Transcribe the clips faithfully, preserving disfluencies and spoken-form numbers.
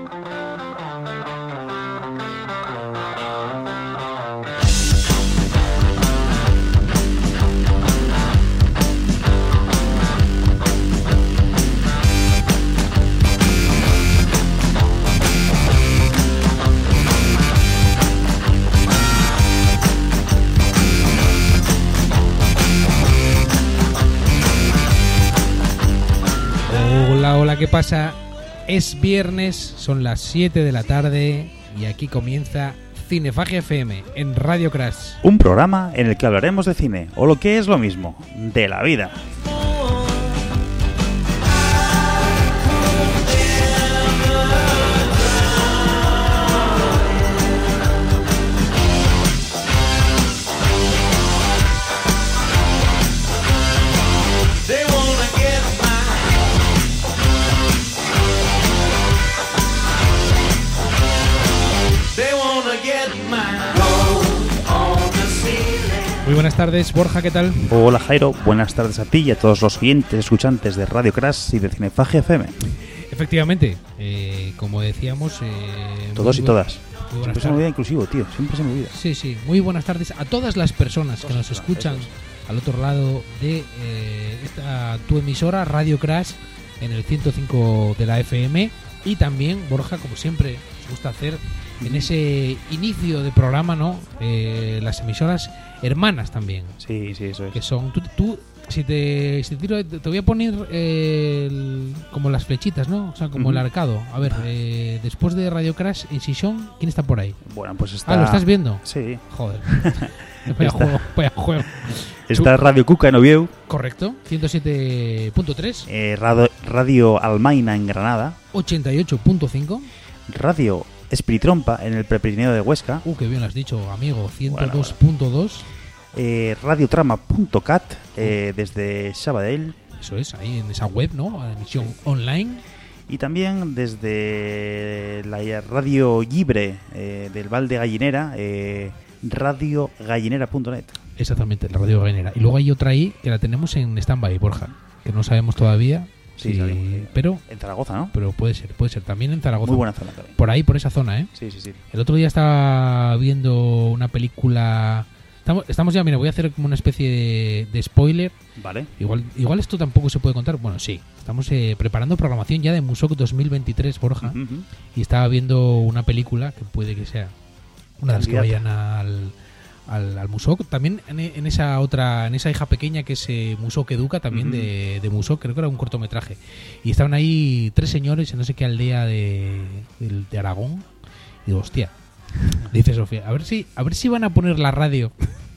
¿Qué pasa? Es viernes, son las siete de la tarde y aquí comienza Cinefagia F M en Radio Crash. Un programa en el que hablaremos de cine, o lo que es lo mismo, de la vida. Muy buenas tardes, Borja, ¿qué tal? Hola Jairo, buenas tardes a ti y a todos los oyentes, escuchantes de Radio Crash y de Cinefagia F M. Efectivamente, eh, como decíamos... Eh, todos y todas. Siempre se me olvida inclusivo, tío, siempre se me olvida. Sí, sí, muy buenas tardes a todas las personas que nos escuchan al otro lado de eh, esta tu emisora, Radio Crash, en el ciento cinco de la F M. Y también, Borja, como siempre nos gusta hacer en ese inicio de programa, ¿no? Eh, las emisoras hermanas también. Sí, sí, eso es. Que son, tú, tú si te, si te tiro, te voy a poner eh, el, como las flechitas, ¿no? O sea, como uh-huh. el arcado. A ver, eh, después de Radio Crash en Sison, ¿quién está por ahí? Bueno, pues está... Ah, ¿lo estás viendo? Sí. Joder. Vaya juego, vaya juego. Está Radio Cuca en Oviedo. Correcto, ciento siete punto tres. Eh, radio, Radio Almaina en Granada. ochenta y ocho punto cinco. Radio Espiritrompa en el Prepirineo de Huesca. Uh, qué bien lo has dicho, amigo. ciento dos punto dos. Bueno, bueno. eh, radiotrama punto cat eh, desde Sabadell. Eso es, ahí en esa web, ¿no? Emisión online. Y también desde la radio libre eh, del Val de Gallinera, eh, radio gallinera punto net. Exactamente, la radio gallinera. Y luego hay otra ahí que la tenemos en stand-by, Borja, que no sabemos todavía. Sí, sí, sí, pero en Zaragoza, ¿no? Pero puede ser, puede ser también en Zaragoza. Muy buena zona también. Por ahí, por esa zona, ¿eh? Sí, sí, sí. El otro día estaba viendo una película. Estamos, estamos ya, mira, voy a hacer como una especie de, de spoiler. Vale. Igual, igual esto tampoco se puede contar. Bueno, sí. Estamos eh, preparando programación ya de Musoc dos mil veintitrés, Borja. Uh-huh, uh-huh. Y estaba viendo una película que puede que sea una de las que vayan al. Al, al Musoc, también en, en esa otra, en esa hija pequeña que es eh, Musoc Educa, también uh-huh. de, de Musoc, creo que era un cortometraje. Y estaban ahí tres señores en no sé qué aldea de, de, de Aragón. Y digo, hostia, dice Sofía, a ver si, a ver si van a poner la radio.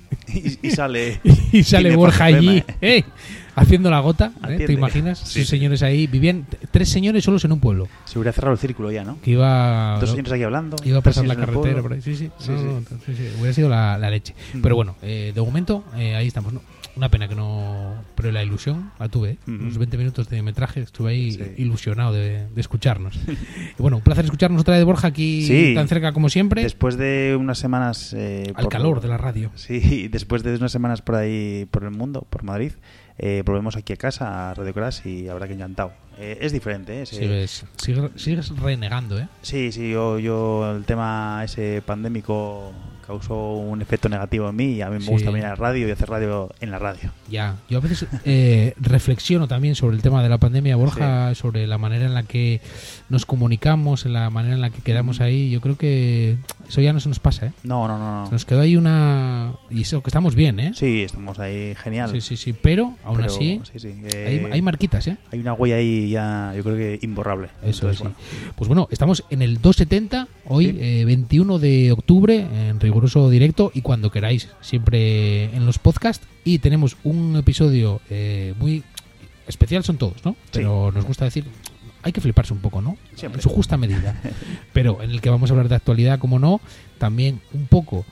y, y sale y sale Borja allí, ¿eh? Haciendo la gota, ¿eh? ¿Te imaginas? Sí, Esos señores ahí, vivían tres señores solos en un pueblo. Se hubiera cerrado el círculo ya, ¿no? Que iba... Dos señores aquí hablando. Iba a pasar la carretera por ahí. Sí, sí, sí, no, sí. No, sí, sí. Hubiera sido la, la leche. Mm. Pero bueno, eh, de momento, eh, ahí estamos, ¿no? Una pena que no... Pero la ilusión la tuve, ¿eh? Mm-hmm. Unos veinte minutos de metraje, estuve ahí sí. ilusionado de, de escucharnos. Y bueno, un placer escucharnos otra vez, Borja, aquí sí. tan cerca como siempre. Después de unas semanas... Eh, Al calor por, de la radio. Sí, después de unas semanas por ahí, por el mundo, por Madrid, eh, volvemos aquí a casa, a Radio Crash, y habrá que encantado. Eh, es diferente, ¿eh? Sí, ves, sigue, sigues renegando, ¿eh? Sí, sí, yo, yo el tema ese pandémico causó un efecto negativo en mí y a mí me sí. gusta venir a la radio y hacer radio en la radio. Ya, yo a veces eh, reflexiono también sobre el tema de la pandemia, Borja, sí. sobre la manera en la que nos comunicamos, en la manera en la que quedamos mm. ahí. Yo creo que eso ya no se nos pasa, ¿eh? No, no, no. no. Se nos quedó ahí una... Y eso que estamos bien, ¿eh? Sí, estamos ahí genial. Sí, sí, sí, pero aún pero, así sí, sí, eh, hay, hay marquitas, ¿eh? Hay una huella ahí ya, yo creo que imborrable. Eso es, bueno. Sí. Pues bueno, estamos en el doscientos setenta, hoy sí. eh, veintiuno de octubre, en riguroso directo, y cuando queráis, siempre en los podcasts. Y tenemos un episodio eh, muy especial, son todos, ¿no? Pero sí. nos gusta decir, hay que fliparse un poco, ¿no? Siempre. En su justa medida. Pero en el que vamos a hablar de actualidad, como no, también un poco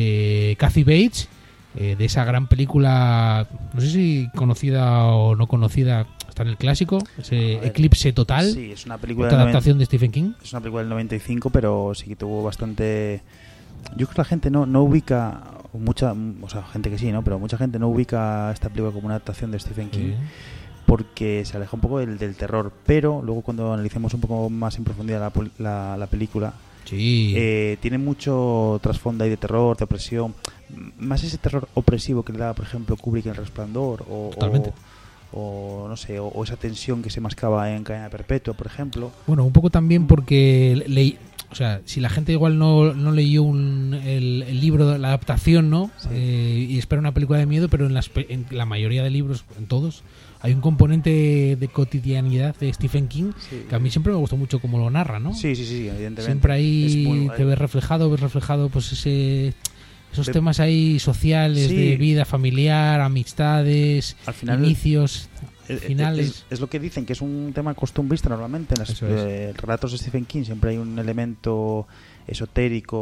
de Kathy Bates, eh, de esa gran película, no sé si conocida o no conocida, está en el clásico, ese ver, Eclipse Total. Sí, es una película de adaptación de Stephen King. Es una película del noventa y cinco, pero sí que tuvo bastante... Yo creo que la gente no, no ubica, mucha, o sea, gente que sí, ¿no? Pero mucha gente no ubica esta película como una adaptación de Stephen King. Sí. porque se aleja un poco del, del terror, pero luego cuando analicemos un poco más en profundidad la, la, la película, sí. eh, tiene mucho trasfondo ahí de terror, de opresión, más ese terror opresivo que le da, por ejemplo, Kubrick en El Resplandor, o, Totalmente. o, o no sé, o, o esa tensión que se mascaba en Cadena Perpetua, por ejemplo. Bueno, un poco también porque leí, o sea, si la gente igual no, no leyó un, el, el libro, la adaptación, ¿no? Sí. Eh, y espera una película de miedo, pero en, las, en la mayoría de libros, en todos, hay un componente de cotidianidad de Stephen King, sí, que a mí siempre me gustó mucho cómo lo narra, ¿no? Sí, sí, sí, evidentemente. Siempre ahí muy, te ves reflejado, ves reflejado pues ese... Esos de, temas ahí sociales, sí, de vida familiar, amistades, al final, inicios, finales. Es, es lo que dicen, que es un tema costumbrista normalmente. En los eh, relatos de Stephen King siempre hay un elemento esotérico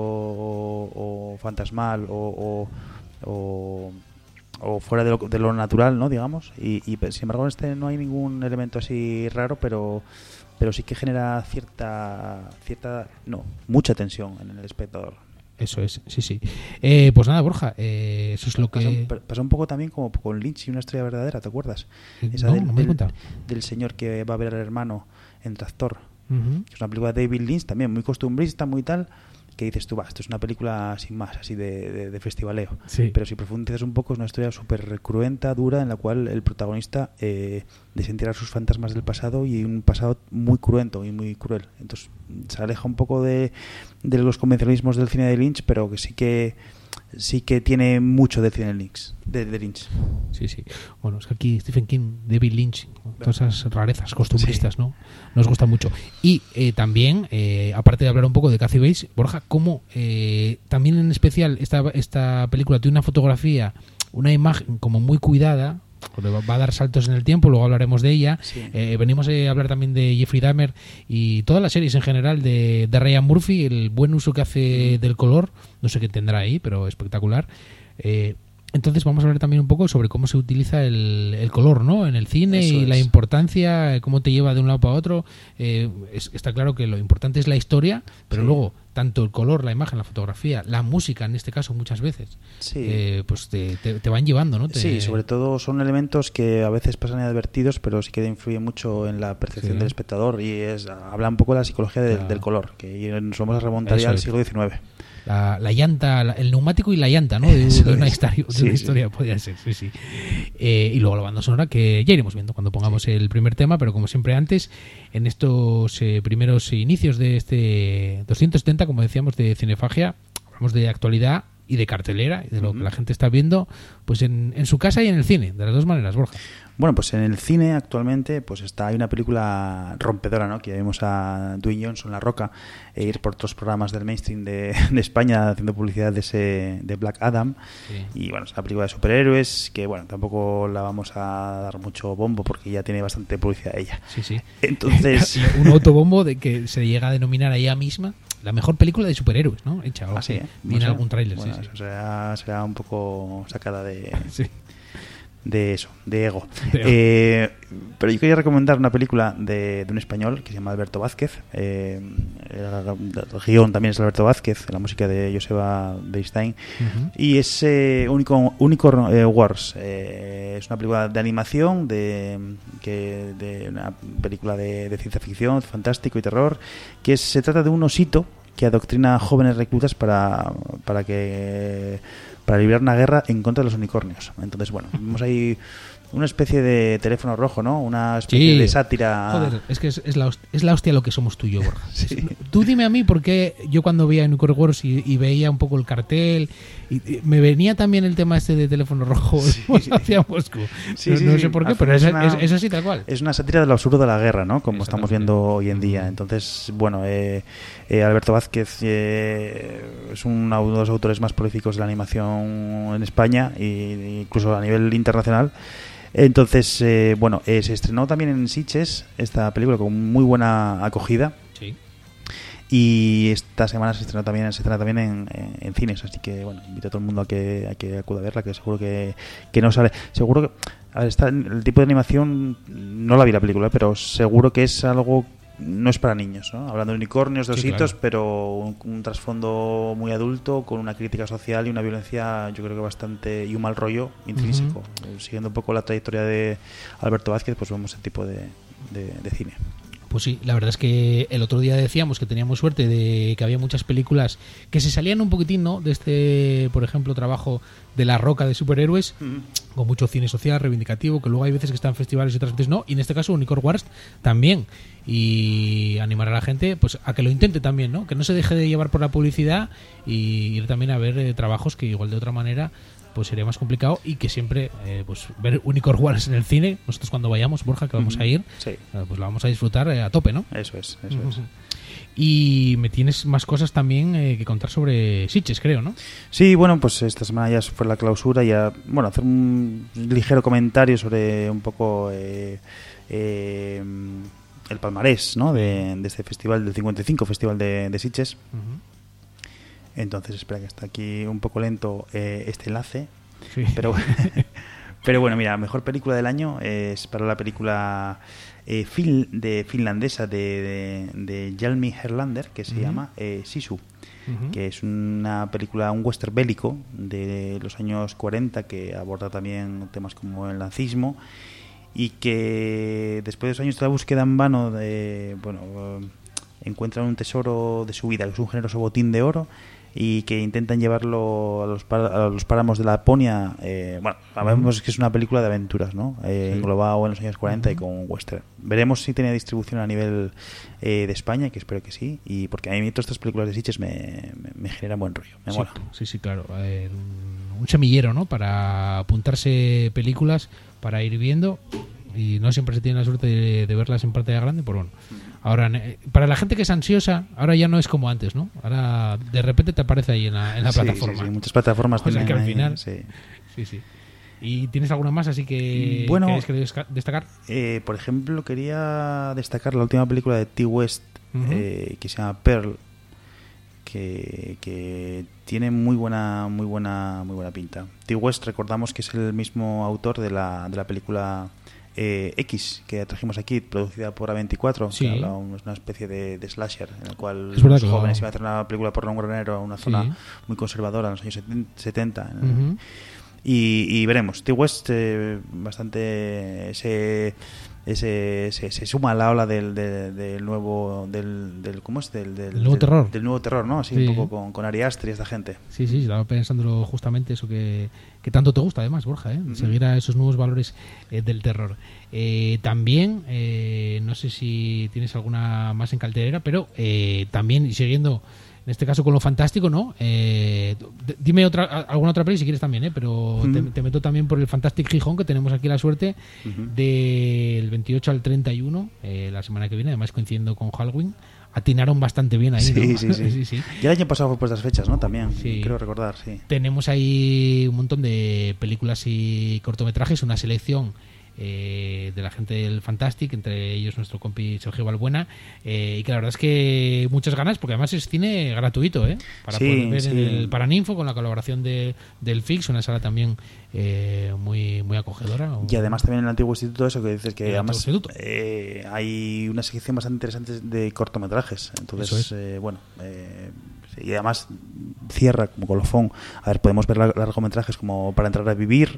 o, o fantasmal o, o, o, o fuera de lo, de lo natural, ¿no? Digamos. Y, y sin embargo en este no hay ningún elemento así raro, pero... pero sí que genera cierta... cierta no, mucha tensión en el espectador. Eso es, sí, sí. Eh, pues nada, Borja, eh, eso es lo pasa, que... Pasa un poco también como con Lynch y Una historia verdadera, ¿te acuerdas? Esa no, del, no me del, del, del señor que va a ver al hermano en tractor. Uh-huh. Es una película de David Lynch también, muy costumbrista, muy tal, que dices tú, va, esto es una película sin más, así de, de, de festivaleo. Sí. Pero si profundizas un poco, es una historia súper cruenta, dura, en la cual el protagonista eh, desentierra sus fantasmas del pasado y un pasado muy cruento y muy cruel. Entonces se aleja un poco de, de los convencionalismos del cine de Lynch, pero que sí que sí que tiene mucho de cine Lynch, de, de Lynch. Sí, sí. Bueno, es que aquí Stephen King, David Lynch, todas esas rarezas costumbristas, sí, ¿no? Nos gusta mucho. Y eh, también, eh, aparte de hablar un poco de Kathy Bates, Borja, cómo eh, también en especial esta, esta película tiene una fotografía, una imagen como muy cuidada, va a dar saltos en el tiempo, luego hablaremos de ella. Sí. Eh, venimos a hablar también de Jeffrey Dahmer y todas las series en general de, de Ryan Murphy, el buen uso que hace del color, no sé qué tendrá ahí, pero espectacular. Eh, entonces vamos a hablar también un poco sobre cómo se utiliza el, el color, ¿no? En el cine. Eso y es. La importancia, cómo te lleva de un lado para otro. Eh, es, está claro que lo importante es la historia, pero sí, luego tanto el color, la imagen, la fotografía, la música en este caso muchas veces, sí, eh, pues te, te, te van llevando, ¿no? Te... Sí, sobre todo son elementos que a veces pasan inadvertidos, pero sí que influyen mucho en la percepción sí. del espectador y es habla un poco de la psicología del, claro. del color, que nos vamos a remontar ya al siglo diecinueve. La, la llanta, la, el neumático y la llanta, ¿no? De, de una historia, de sí, una historia sí. podría ser, sí, sí. Eh, y luego la banda sonora que ya iremos viendo cuando pongamos sí. el primer tema, pero como siempre antes, en estos eh, primeros inicios de este doscientos setenta, como decíamos, de Cinefagia, hablamos de actualidad y de cartelera, y de lo uh-huh. que la gente está viendo pues en, en su casa y en el cine, de las dos maneras, Borja. Bueno, pues en el cine actualmente pues está hay una película rompedora, ¿no? Que ya vimos a Dwayne Johnson, La Roca, e ir por otros programas del mainstream de, de España haciendo publicidad de ese de Black Adam. Sí. Y bueno, es una película de superhéroes que bueno, tampoco la vamos a dar mucho bombo porque ya tiene bastante publicidad ella. Sí, sí. Entonces, un autobombo de que se llega a denominar a ella misma la mejor película de superhéroes, ¿no? Hecha o así, ¿eh? Viene algún tráiler, bueno, sí, sí. Eso será, será un poco sacada de... sí. de eso, de ego. Eh, pero yo quería recomendar una película de, de un español que se llama Alberto Vázquez. Eh, el, el guión también es Alberto Vázquez, la música de Joseba Beistain. Uh-huh. Y es eh, Unicorn, Unicorn eh, Wars. Eh, es una película de animación, de, que, de una película de, de ciencia ficción, fantástico y terror, que es, se trata de un osito que adoctrina a jóvenes reclutas para, para que... para librar una guerra en contra de los unicornios. Entonces, bueno, vemos ahí una especie de teléfono rojo, ¿no? Una especie sí. de sátira. Joder, es que es, es, la, hostia, es la hostia lo que somos tú y yo, Borja. Sí. Tú dime a mí por qué yo cuando veía Unicorn Wars y, y veía un poco el cartel, y, y me venía también el tema este de teléfono rojo sí. hacia Moscú. Sí, no, sí, no sí. sé por qué, Al pero es, una, es, es así tal cual. Es una sátira de lo absurdo de la guerra, ¿no? Como estamos viendo hoy en día. Entonces, bueno, eh, eh, Alberto Vázquez eh, es uno de los autores más prolíficos de la animación en España e incluso a nivel internacional. Entonces, eh, bueno, eh, se estrenó también en Sitges esta película con muy buena acogida. Sí. Y esta semana se estrenó también, se estrena también en, en, en cines, así que bueno, invito a todo el mundo a que, a que acuda a verla, que seguro que, que no sale. Seguro que a ver, está, el tipo de animación, no la vi la película, pero seguro que es algo no es para niños, ¿no? Hablando de unicornios, de Sí, ositos, claro. pero un, un trasfondo muy adulto, con una crítica social y una violencia, yo creo que bastante, y un mal rollo intrínseco. Uh-huh. Siguiendo un poco la trayectoria de Alberto Vázquez, pues vemos ese tipo de, de, de cine. Pues sí, la verdad es que el otro día decíamos que teníamos suerte de que había muchas películas que se salían un poquitín, ¿no?, de este, por ejemplo, trabajo de La Roca de superhéroes, mm. con mucho cine social, reivindicativo, que luego hay veces que están en festivales y otras veces no, y en este caso Unicorn Wars también. Y animar a la gente pues a que lo intente también, ¿no?, que no se deje de llevar por la publicidad y ir también a ver eh, trabajos que igual de otra manera pues sería más complicado, y que siempre eh, pues ver Unicorn Wars en el cine, nosotros cuando vayamos, Borja, que vamos uh-huh. a ir, sí. eh, pues la vamos a disfrutar eh, a tope, ¿no? Eso es, eso uh-huh. es. Y me tienes más cosas también eh, que contar sobre Sitges, creo, ¿no? Sí, bueno, pues esta semana ya fue la clausura, ya, bueno, hacer un ligero comentario sobre un poco eh, eh, el palmarés, ¿no?, de, de este festival, del cincuenta y cinco Festival de, de Sitges. Uh-huh. Entonces, espera que está aquí un poco lento eh, este enlace. Sí. Pero, pero bueno, mira, mejor película del año es para la película eh, fin, de finlandesa de, de, de Jalmi Herlander, que se uh-huh. llama eh, Sisu, uh-huh. que es una película, un western bélico de los años cuarenta, que aborda también temas como el nazismo, y que después de dos años de la búsqueda en vano de, bueno, encuentran un tesoro de su vida, que es un generoso botín de oro, y que intentan llevarlo a los, a los páramos de Laponia. Eh, bueno, sabemos que es una película de aventuras, ¿no? Eh, sí. Englobado en los años cuarenta uh-huh. y con un western. Veremos si tiene distribución a nivel eh, de España, que espero que sí, y porque a mí todas estas películas de Sitges me, me, me generan buen rollo, me sí, mola. Sí, sí, claro. Eh, un semillero, ¿no?, para apuntarse películas, para ir viendo, y no siempre se tiene la suerte de, de verlas en pantalla grande, pues bueno. Ahora, para la gente que es ansiosa, ahora ya no es como antes, ¿no? Ahora de repente te aparece ahí en la, en la sí, plataforma. Sí, sí, muchas plataformas. O sea que al ahí, final... Sí. sí, sí. ¿Y tienes alguna más así que bueno, quieres destacar? Eh, por ejemplo, quería destacar la última película de Ti West, uh-huh. eh, que se llama Pearl, que, que tiene muy buena, muy buena, muy buena pinta. Ti West, recordamos que es el mismo autor de la, de la película Eh, X, que trajimos aquí, producida por A veinticuatro, sí. que habla una especie de, de slasher en el cual es los jóvenes iban a hacer una película por un granero a una zona sí. muy conservadora en los años setenta. Uh-huh. y, y veremos. Ti West eh, bastante se, se, se, se suma a la ola del, del, del nuevo del, del ¿cómo es? Del, del, ¿El nuevo del, terror? Del nuevo terror, ¿no? Así sí. un poco con, con Ari Aster y esta gente. Sí, sí, estaba pensándolo justamente eso que, que tanto te gusta además, Borja, ¿eh? Uh-huh. Seguir a esos nuevos valores eh, del terror. Eh, también, eh, no sé si tienes alguna más en cartelera, pero eh, también, y siguiendo en este caso con lo fantástico, ¿no? Eh, d- dime otra alguna otra peli si quieres también, ¿eh? Pero uh-huh. te, te meto también por el Fantastic Gijón, que tenemos aquí la suerte uh-huh. del veintiocho al treinta y uno, eh, la semana que viene, además coincidiendo con Halloween. Atinaron bastante bien ahí, sí, ¿no? sí, sí, sí, sí. Y el año pasado fue por estas fechas, ¿no? También, sí. creo recordar, sí. Tenemos ahí un montón de películas y cortometrajes, una selección eh, de la gente del Fantastic, entre ellos nuestro compi Sergio Balbuena, eh, y que la verdad es que muchas ganas, porque además es cine gratuito, ¿eh? Para sí, poder ver sí. en el Paraninfo, con la colaboración de, del Fix, una sala también eh, muy muy acogedora. Y además también en el antiguo instituto, eso que dices, que el además eh, hay una sección bastante interesante de cortometrajes, entonces es. eh, bueno eh, y además cierra como colofón. A ver, podemos ver largometrajes como Para entrar a vivir,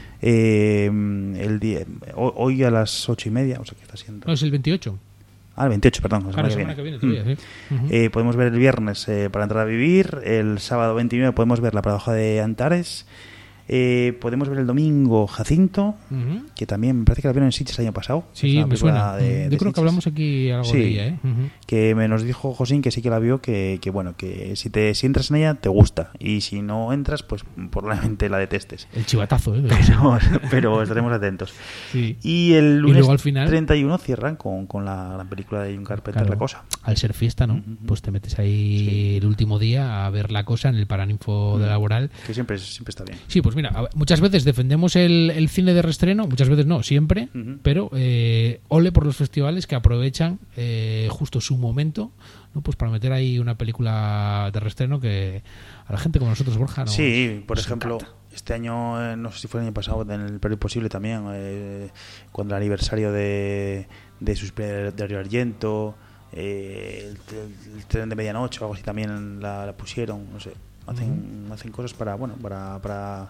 eh, el día, hoy a las ocho y media, o sea que está siendo. No, es el veintiocho. Ah, el veintiocho, perdón. La claro, semana que viene. Que viene. Todavía, sí. uh-huh. eh, podemos ver el viernes eh, Para entrar a vivir, el sábado veintinueve podemos ver La paradoja de Antares. Eh, podemos ver el domingo Jacinto, uh-huh. que también me parece que la vieron en Sitges el año pasado. Sí, me suena. De, Yo de creo Sitges. que hablamos aquí algo sí, de ella, ¿eh? Uh-huh. Que me nos dijo Josín que sí que la vio, que, que bueno, que si te si entras en ella te gusta, y si no entras, pues probablemente la detestes. El chivatazo, ¿eh? Pero, pero estaremos atentos. Sí. Y el lunes y luego al final treinta y uno cierran con, con la gran película de John Carpenter, claro, La Cosa. Al ser fiesta, ¿no? Uh-huh. Pues te metes ahí sí. el último día a ver La Cosa en el Paraninfo uh-huh. de Laboral. Que siempre, siempre está bien. Sí, pues mira, muchas veces defendemos el, el cine de reestreno, muchas veces no, siempre, uh-huh. pero eh, ole por los festivales que aprovechan eh, justo su momento, ¿no? Pues para meter ahí una película de reestreno que a la gente como nosotros, Borja, no. Sí, por nos ejemplo, encanta. Este año, eh, no sé si fue el año pasado, en el Perro Imposible también, eh, cuando el aniversario de, de Suspiria de Dario Argento, eh, el, el, el tren de medianoche o algo así también la, la pusieron, no sé, hacen, uh-huh. hacen cosas para, bueno, para... para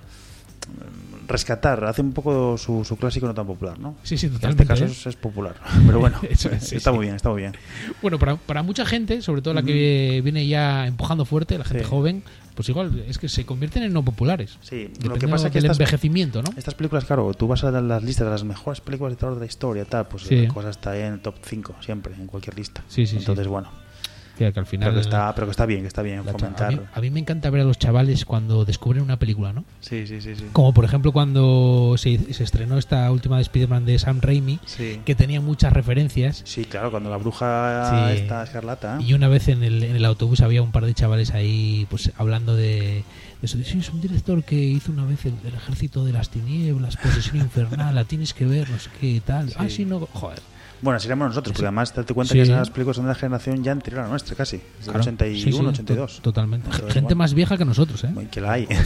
rescatar, hace un poco su, su clásico no tan popular, ¿no? Sí, sí, totalmente. En este caso ¿eh? es, es popular, pero bueno, Eso es, sí, está sí. muy bien, está muy bien. Bueno, para, para mucha gente, sobre todo la que viene ya empujando fuerte, la gente sí. joven, pues igual es que se convierten en no populares. Sí, Depende lo que pasa es que del estas, envejecimiento, ¿no? Estas películas, claro, tú vas a las listas de las mejores películas de terror de la historia, tal, pues sí. la cosa está ahí en el top cinco, siempre, en cualquier lista. Sí, sí, Entonces, sí. bueno. Que, que al final pero, que está, pero que está bien, que está bien fomentar. A mí, a mí me encanta ver a los chavales cuando descubren una película, ¿no? Sí, sí, sí. sí. Como por ejemplo cuando se, se estrenó esta última de Spider-Man de Sam Raimi, sí. que tenía muchas referencias. Sí, claro, cuando la bruja sí. está escarlata. Y una vez en el, en el autobús había un par de chavales ahí pues hablando de, de eso. De, sí, es un director que hizo una vez el, el Ejército de las Tinieblas, Posesión Infernal, la tienes que ver, no sé qué tal. Sí. Ah, sí, no, joder. Bueno, así éramos nosotros, porque además date cuenta sí. que esas películas son de la generación ya anterior a la nuestra, casi. Desde claro. el ochenta y uno, sí, sí, ochenta y dos. Totalmente. Entonces, gente bueno, más vieja que nosotros, ¿eh? Que la hay.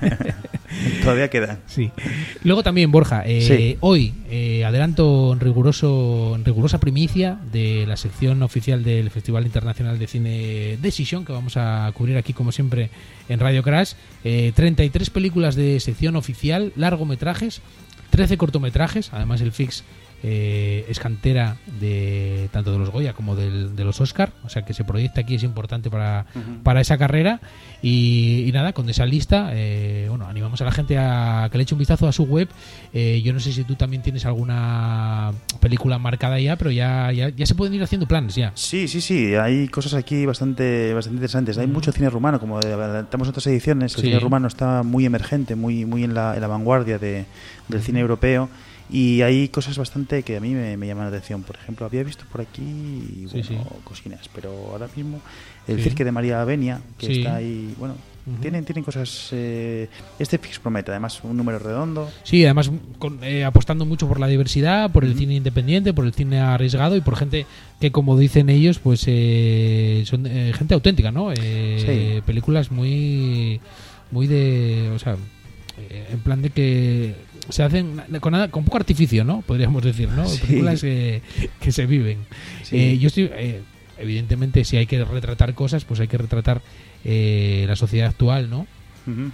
Todavía queda. Sí. Luego también, Borja, eh, sí. hoy eh, adelanto en, riguroso, en rigurosa primicia de la sección oficial del Festival Internacional de Cine Decision, que vamos a cubrir aquí, como siempre, en Radio Crash. Eh, treinta y tres películas de sección oficial, largometrajes, trece cortometrajes, además el Fix eh, es cantera de tanto de los Goya como del, de los Oscar, o sea que se proyecta aquí, es importante para, uh-huh. para esa carrera y, y nada, con esa lista eh, bueno, animamos a la gente a que le eche un vistazo a su web. eh, yo no sé si tú también tienes alguna película marcada ya, pero ya, ya, ya se pueden ir haciendo planes ya. Sí, sí, sí, hay cosas aquí bastante, bastante interesantes. Hay uh-huh. mucho cine rumano, como adelantamos otras ediciones, el sí. cine rumano está muy emergente, muy, muy en la, en la vanguardia de, del uh-huh. cine europeo. Y hay cosas bastante que a mí me, me llaman la atención. Por ejemplo, había visto por aquí bueno, sí, sí. cocinas, pero ahora mismo el sí. Cirque de María Benia, que sí. está ahí, bueno, uh-huh. tienen, tienen cosas... Eh, este Fix promete, además, un número redondo. Sí, además con, eh, apostando mucho por la diversidad, por el uh-huh. cine independiente, por el cine arriesgado y por gente que, como dicen ellos, pues eh, son eh, gente auténtica, ¿no? Eh, sí. Películas muy, muy de... O sea, eh, en plan de que... se hacen con, nada, con poco artificio, ¿no? Podríamos decir, ¿no? Sí. Películas que, que se viven. Sí. Eh, yo estoy, eh, evidentemente, si hay que retratar cosas, pues hay que retratar eh, la sociedad actual, ¿no? Uh-huh.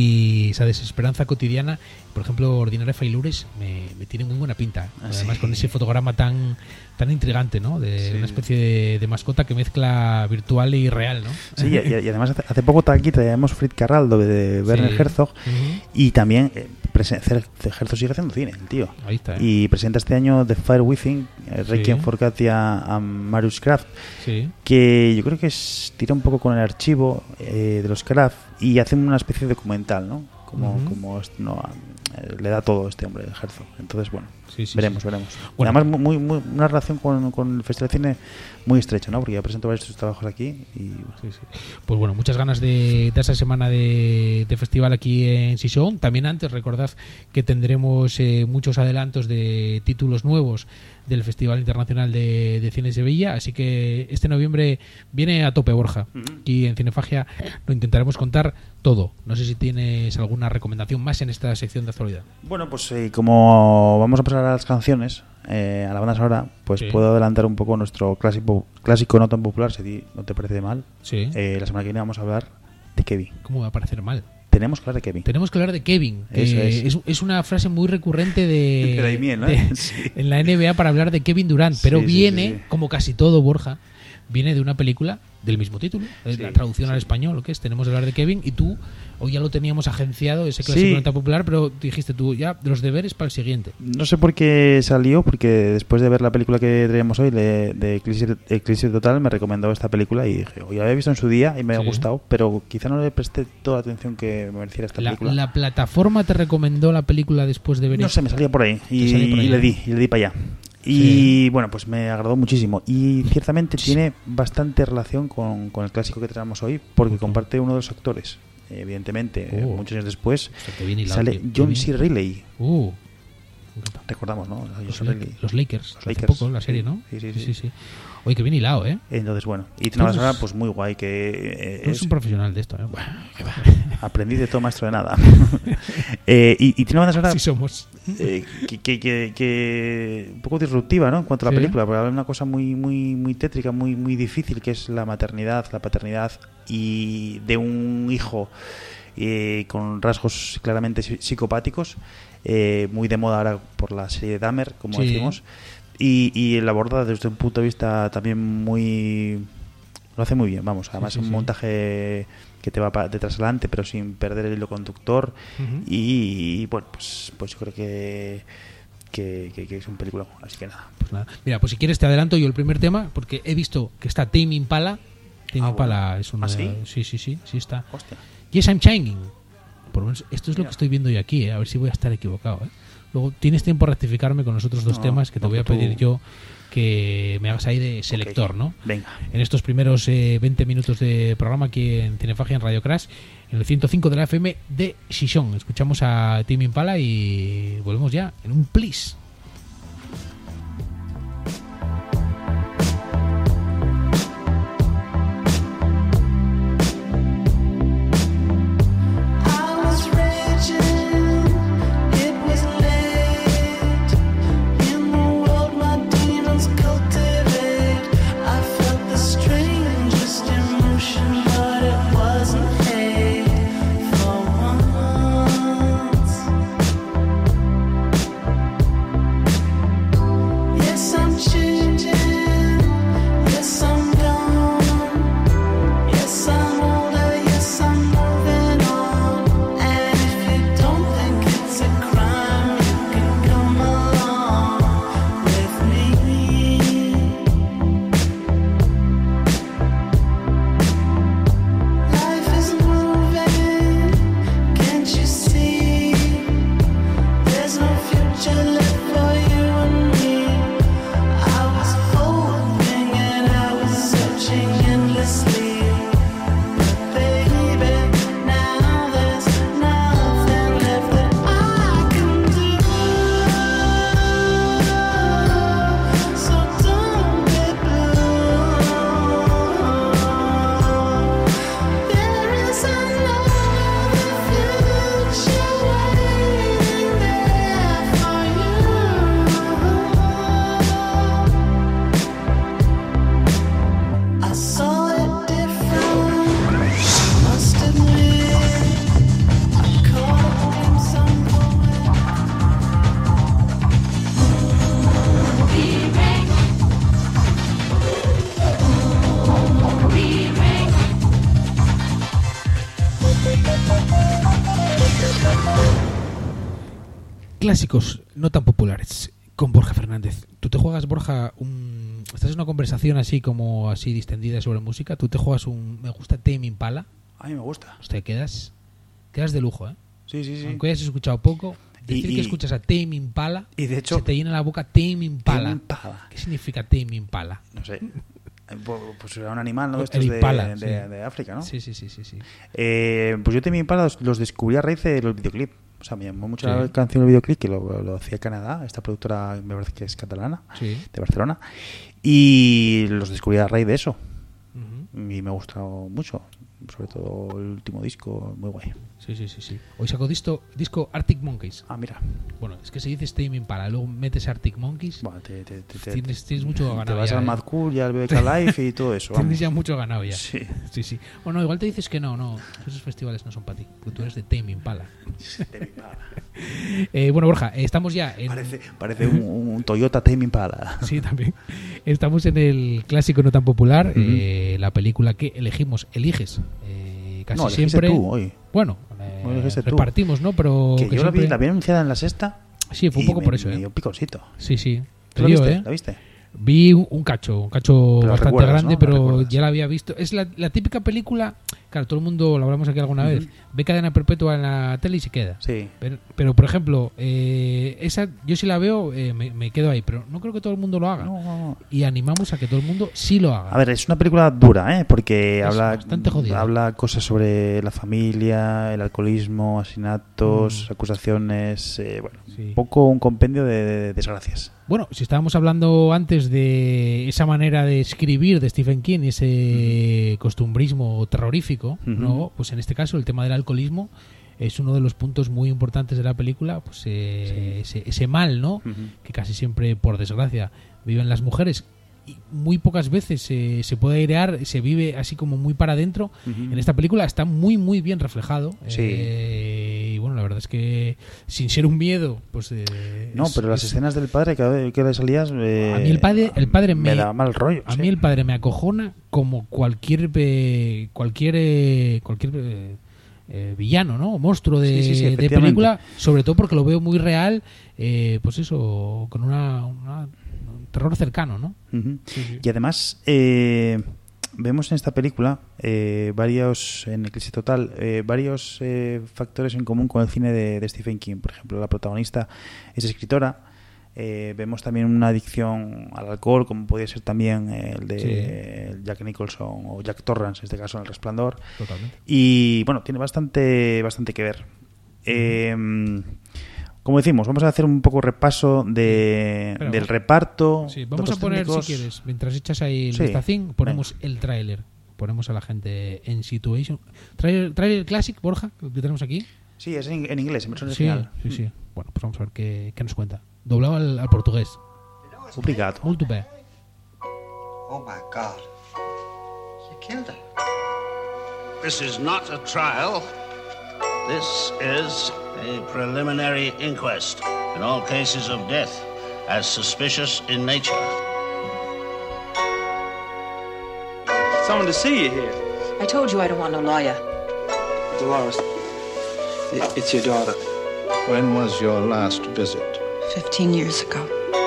Y esa desesperanza cotidiana. Por ejemplo, Ordinaria Failures me, me tiene muy buena pinta. Ah, además, sí. con ese fotograma tan tan intrigante, ¿no? De sí. una especie de, de mascota que mezcla virtual y real, ¿no? Sí, y, y además hace, hace poco aquí traíamos Fritz Carraldo de Werner sí. Herzog uh-huh. y también eh, Herzog sigue haciendo cine, el tío. Ahí está, ¿eh? Y presenta este año The Fire Within, eh, Requiem sí. for Katia and Marius Kraft, sí. que yo creo que es, tira un poco con el archivo eh, de los Kraft y hacen una especie de documental, ¿no? Como, uh-huh. como no, eh, le da todo este hombre, el Herzog. Entonces, bueno, sí, sí, veremos, sí. veremos. Bueno, además, muy, muy, una relación con, con el Festival de Cine muy estrecha, ¿no? Porque ya presento varios de sus trabajos aquí. Y... Sí, sí. Pues bueno, muchas ganas de, de esa semana de, de festival aquí en Sison. También antes, recordad que tendremos eh, muchos adelantos de títulos nuevos del Festival Internacional de, de Cine de Sevilla, así que este noviembre viene a tope, Borja. Uh-huh. Y en Cinefagia lo intentaremos contar todo. No sé si tienes alguna recomendación más en esta sección de actualidad. Bueno, pues eh, como vamos a pasar a las canciones, eh, a la banda sonora, pues sí. puedo adelantar un poco nuestro clásico clásico no tan popular, si no te parece mal. Sí. Eh, la semana que viene vamos a hablar de Kevin. ¿Cómo va a parecer mal? Tenemos que hablar de Kevin. Tenemos que hablar de Kevin. Que Eso es. es. Es una frase muy recurrente de, de, Daimiel, ¿no? de sí. en la N B A para hablar de Kevin Durant, pero sí, viene, sí, sí. como casi todo, Borja, viene de una película del mismo título, sí, la traducción sí. al español, lo que es, tenemos que hablar de Kevin, y tú, hoy ya lo teníamos agenciado, ese clásico sí. no tan popular, pero dijiste tú, ya, los deberes para el siguiente. No sé por qué salió, porque después de ver la película que traíamos hoy, de, de Eclipse, Eclipse Total, me recomendó esta película y dije, oye, la había visto en su día y me sí. ha gustado, pero quizá no le presté toda la atención que me mereciera esta la, película. ¿La plataforma te recomendó la película después de ver? No sé, me salía por ahí y, por ahí, y le di, y le di para allá. Y sí. bueno, pues me agradó muchísimo y ciertamente sí. tiene bastante relación con, con el clásico que traemos hoy, porque uh-huh. comparte uno de los actores. Evidentemente, uh. muchos años después hilado, sale tío. John C. Reilly. Uh. Recordamos, ¿no? Los, la- los Lakers, los Lakers, hace poco, la serie, ¿no? Sí, sí, sí. sí, sí. Oye, que bien hilado, ¿eh? Entonces, bueno, y tiene una banda pues muy guay que eh, es, es un profesional de esto, ¿eh? Bueno, aprendí de todo, maestro de nada. eh, y, y tiene una banda sonora sí somos. eh, que, que, que, que un poco disruptiva, ¿no? En cuanto a la Sí. película, porque habla de una cosa muy muy muy tétrica, muy muy difícil, que es la maternidad, la paternidad y de un hijo eh, con rasgos claramente psi- psicopáticos, eh, muy de moda ahora por la serie de Dahmer, como Sí. decimos, y, y la aborda desde un punto de vista también muy... Lo hace muy bien, vamos. Además, Sí, sí, un sí. montaje que te va pa- detrás adelante, pero sin perder el hilo conductor. Ujú. Y, y, bueno, pues, pues yo creo que, que, que, que es un película. Así que nada. Pues nada. Mira, pues si quieres te adelanto yo el primer tema, porque he visto que está Tame Impala. Tame Ah, Impala bueno. es una... ¿Ah, sí? sí, sí, sí, sí está. Hostia. Yes, I'm Changing. Por lo menos esto es lo Mira. que estoy viendo yo aquí, ¿eh? A ver si voy a estar equivocado, ¿eh? Luego tienes tiempo a rectificarme con los otros dos No, temas que te no, voy a que tú- pedir yo que me hagas ahí de selector, Ok. ¿no? Venga. En estos primeros eh, veinte minutos de programa aquí en Cinefagia, en Radio Crash, en el ciento cinco de la F M de Xixón. Escuchamos a Tame Impala y volvemos ya en un plis. I was raging, it was late. In the world my demons cultivate. I felt the strangest emotion, but it wasn't hate for once. Yes, I'm changing. Yes, I'm gone. Yes, I'm older. Yes, I'm moving on. And if you don't think it's a crime, you can come along with me. Life is moving, can't you see? There's no future left for you and me. I was hoping and I was searching endlessly. But baby, now there's nothing left that I can do. So don't be blue. There is another future waiting there for you. I saw it different, must admit. I caught a glimpse on point. Clásicos no tan populares con Borja Fernández. ¿Tú te juegas, Borja, un... estás en una conversación así como así distendida sobre música? ¿Tú te juegas un me gusta Tame Impala? A mí me gusta. Hostia, quedas, quedas de lujo, ¿eh? Sí, sí, sí. Aunque hayas escuchado poco, Y- decir y- que escuchas a Tame Impala, Y de hecho, se te llena la boca Tame Impala. Tame Impala. ¿Qué significa Tame Impala? no sé. Eh, Pues pues era un animal, ¿no? El Estos de, impala, de, sí. de África, ¿no? Sí, sí, sí, sí, sí. Eh, pues yo también para los, los descubrí a raíz de los videoclips. O sea, me llamó mucho Sí. la canción del videoclip, que lo, lo hacía Canadá, esta productora me parece que es catalana, Sí. de Barcelona. Y los descubrí a raíz de eso. Ujú. Y me ha gustado mucho. Sobre todo el último disco, muy guay. Sí, sí, sí, sí. Hoy sacó disco, disco Arctic Monkeys. Ah, mira. Bueno, es que se dice Tame Impala, luego metes Arctic Monkeys. Bueno, te, te, te, te- Tienes, tienes mucho ganado. te vas ya, al ¿eh? Mad Cool y al B K Live y todo eso. Tienes vamos. ya mucho ganado ya. Sí. Sí, sí. Bueno, igual te dices que no, no. Esos festivales no son para ti. Porque tú eres de Tame Impala. Tame Impala. Eh, bueno, Borja, eh, estamos ya en... Parece, parece un, un Toyota Tame Impala. Sí, también. Estamos en el clásico no tan popular, Ujú. eh, la película que elegimos, eliges eh, casi No, elegiste siempre. tú hoy. Bueno, eh, No, elegiste tú. repartimos, ¿no? Pero Que que yo la vi, siempre- la vi anunciada en la sexta. Sí, fue un y poco me- por eso, me ¿eh? dio un piconcito. Sí, sí. ¿Tú la Te digo, viste? ¿eh? ¿La viste? Vi un, un cacho, un cacho Pero bastante recuerdas, grande, ¿no? pero Recuerdas. ya la había visto. Es la, la típica película, claro, todo el mundo, lo hablamos aquí alguna Ujú. vez, ve Cadena Perpetua en la tele y se queda. Sí. Pero, pero, por ejemplo, eh, esa yo si la veo, eh, me, me quedo ahí, pero no creo que todo el mundo lo haga. No, no, no. Y animamos a que todo el mundo sí lo haga. A ver, es una película dura, ¿eh? Porque Es habla, bastante jodida. habla cosas sobre la familia, el alcoholismo, asesinatos, Mm. acusaciones, eh, bueno, Sí. un poco un compendio de, de desgracias. Bueno, si estábamos hablando antes de esa manera de escribir de Stephen King, ese costumbrismo terrorífico, Ujú. ¿no? Pues en este caso el tema del alcoholismo es uno de los puntos muy importantes de la película, pues eh, ese, ese mal, ¿no? Ujú. Que casi siempre, por desgracia, viven las mujeres. Y muy pocas veces se, se puede airear, se vive así como muy para adentro. Ujú. En esta película está muy muy bien reflejado. Sí. Eh, y bueno, la verdad es que sin ser un miedo, pues... eh, No, es- pero las es- escenas del padre cada vez que le salías... eh, A mí el padre- el padre me, me- da mal rollo. A sí. mí el padre me acojona como cualquier eh, cualquier eh, cualquier eh, eh, villano, ¿no? O monstruo de, Sí, sí, sí, de efectivamente. película, sobre todo porque lo veo muy real, eh, pues eso, con una, una- un terror cercano, ¿no? Ujú. Sí, sí. Y además, eh, vemos en esta película eh, varios, en Eclipse Total, eh, varios eh, factores en común con el cine de, de Stephen King. Por ejemplo, la protagonista es escritora. Eh, vemos también una adicción al alcohol, como podría ser también el de Sí. Jack Nicholson o Jack Torrance, en este caso en El Resplandor. Totalmente. Y bueno, tiene bastante, bastante que ver. Eh, como decimos, vamos a hacer un poco repaso de, Pero- del reparto. Sí, vamos a datos poner, técnicos. si quieres, mientras echas ahí el Sí, vistacín, ponemos el tráiler. Ponemos a la gente en situation. Tráiler, tráiler Classic, Borja, que tenemos aquí. Sí, es en, en inglés, en versión Sí, original. sí, sí. Bueno, pues vamos a ver qué, qué nos cuenta. Doblado al, al portugués. Obrigado. Muito bem. Oh my God. You killed her. This is not a trial. This is a preliminary inquest in all cases of death as suspicious in nature. Someone to see you here. I told you I don't want no lawyer. Dolores, i- it's your daughter. When was your last visit? Fifteen years ago.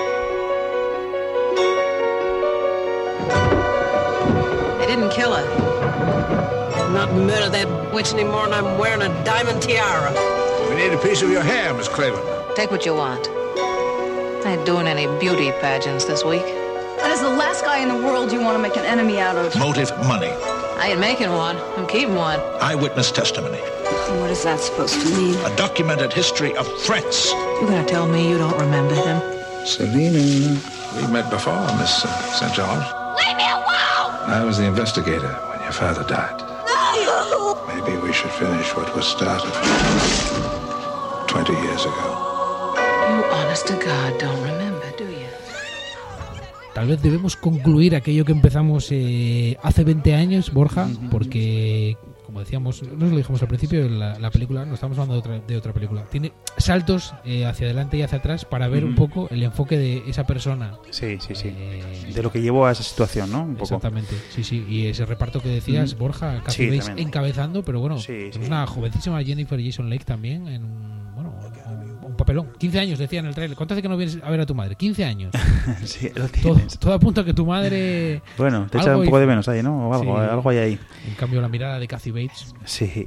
I didn't kill her. I'm not murder that witch any more than I'm wearing a diamond tiara. We need a piece of your hair, Miss Craven. Take what you want. I ain't doing any beauty pageants this week. That is the last guy in the world you want to make an enemy out of. Motive, money. I ain't making one. I'm keeping one. Eyewitness testimony. And what is that supposed to mean? A documented history of threats. You gonna tell me you don't remember him? Selena. We met before, Miss uh, Saint George. Leave me alone! I was the investigator when your father died. No! Maybe we should finish what was started twenty years ago. You honest to God don't remember, do you? Tal vez debemos concluir aquello que empezamos eh, hace veinte años, Borja, porque, como decíamos, no lo dijimos al principio, la, la película, no estamos hablando de otra, de otra película, tiene saltos eh, hacia adelante y hacia atrás para ver un poco el enfoque de esa persona. Sí, sí, sí. Eh, De lo que llevó a esa situación, ¿no? Un poco. Exactamente, sí, sí. Y ese reparto que decías, Mm. Borja, casi Sí, veis también. encabezando, pero bueno, Sí, es sí. una jovencísima Jennifer Jason Leigh también en un, bueno, un, un papelón. quince años, decía en el trailer. ¿Cuánto hace que no vienes a ver a tu madre? quince años. Sí, lo todo, tienes. todo apunta a que tu madre... Bueno, te echa algo un poco hizo. de menos ahí, ¿no? O algo, Sí. algo hay ahí. En cambio, la mirada de Kathy Bates. Sí.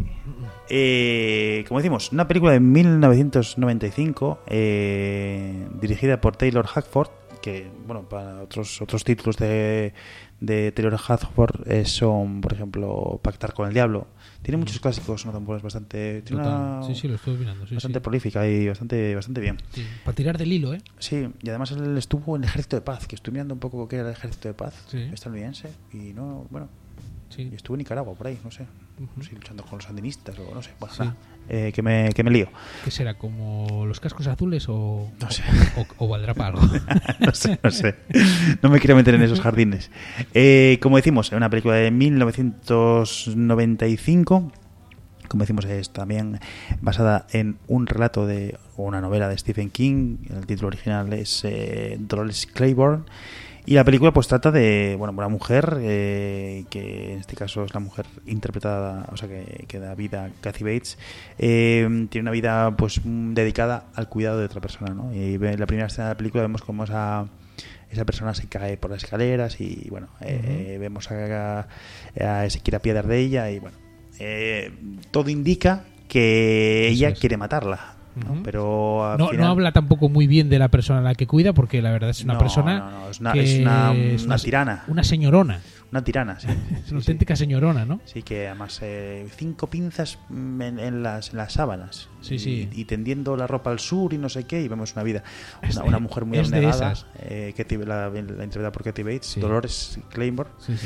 Eh, como decimos, una película de mil novecientos noventa y cinco eh, dirigida por Taylor Hackford, que, bueno, para otros otros títulos de, de Taylor Hackford eh, son, por ejemplo, Pactar con el Diablo. Tiene muchos clásicos, no tan buenos, bastante... Tiene Total. una- Sí, sí, lo estoy mirando. Sí, bastante sí. prolífica y bastante bastante bien. Sí. Para tirar del hilo, ¿eh? Sí, y además él estuvo en el Ejército de Paz, que estoy mirando un poco qué era el Ejército de Paz Sí. estadounidense, y no, bueno, Sí. y estuvo en Nicaragua, por ahí, no sé, Ujú. no sé, luchando con los sandinistas o no sé, bueno, Sí. nada, eh, que, me, que me lío. ¿Qué será? ¿Como los cascos azules o, No sé. o, o valdrá para algo? no sé, no sé. No me quiero meter en esos jardines. Eh, como decimos, es una película de mil novecientos noventa y cinco. Como decimos, es también basada en un relato de o una novela de Stephen King. El título original es eh, Dolores Claiborne. Y la película pues trata de bueno una mujer eh, que en este caso es la mujer interpretada, o sea que, que da vida a Kathy Bates. Eh, tiene una vida pues mm, dedicada al cuidado de otra persona, ¿no? Y ve- en la primera escena de la película vemos cómo esa esa persona se cae por las escaleras y bueno eh, Ujú. vemos a, a, se quiere apiadar de ella y bueno eh, todo indica que Eso ella es. quiere matarla, ¿no? Ujú. Pero al No, final- no habla tampoco muy bien de la persona a la que cuida, porque la verdad es una No, persona. no, no, es una- que es una- es una tirana. Una señorona. Una tirana, sí. Es Sí, una sí. auténtica señorona, ¿no? Sí, que además eh, cinco pinzas mm, en, en las, en las sábanas. Sí, y, sí. y tendiendo la ropa al sur y no sé qué, y vemos una vida. Es Una, de- una mujer muy es de abnegada, esas. eh, Kathy- la, la interpretada por Kathy Bates, Sí. Dolores Claiborne. Sí, sí.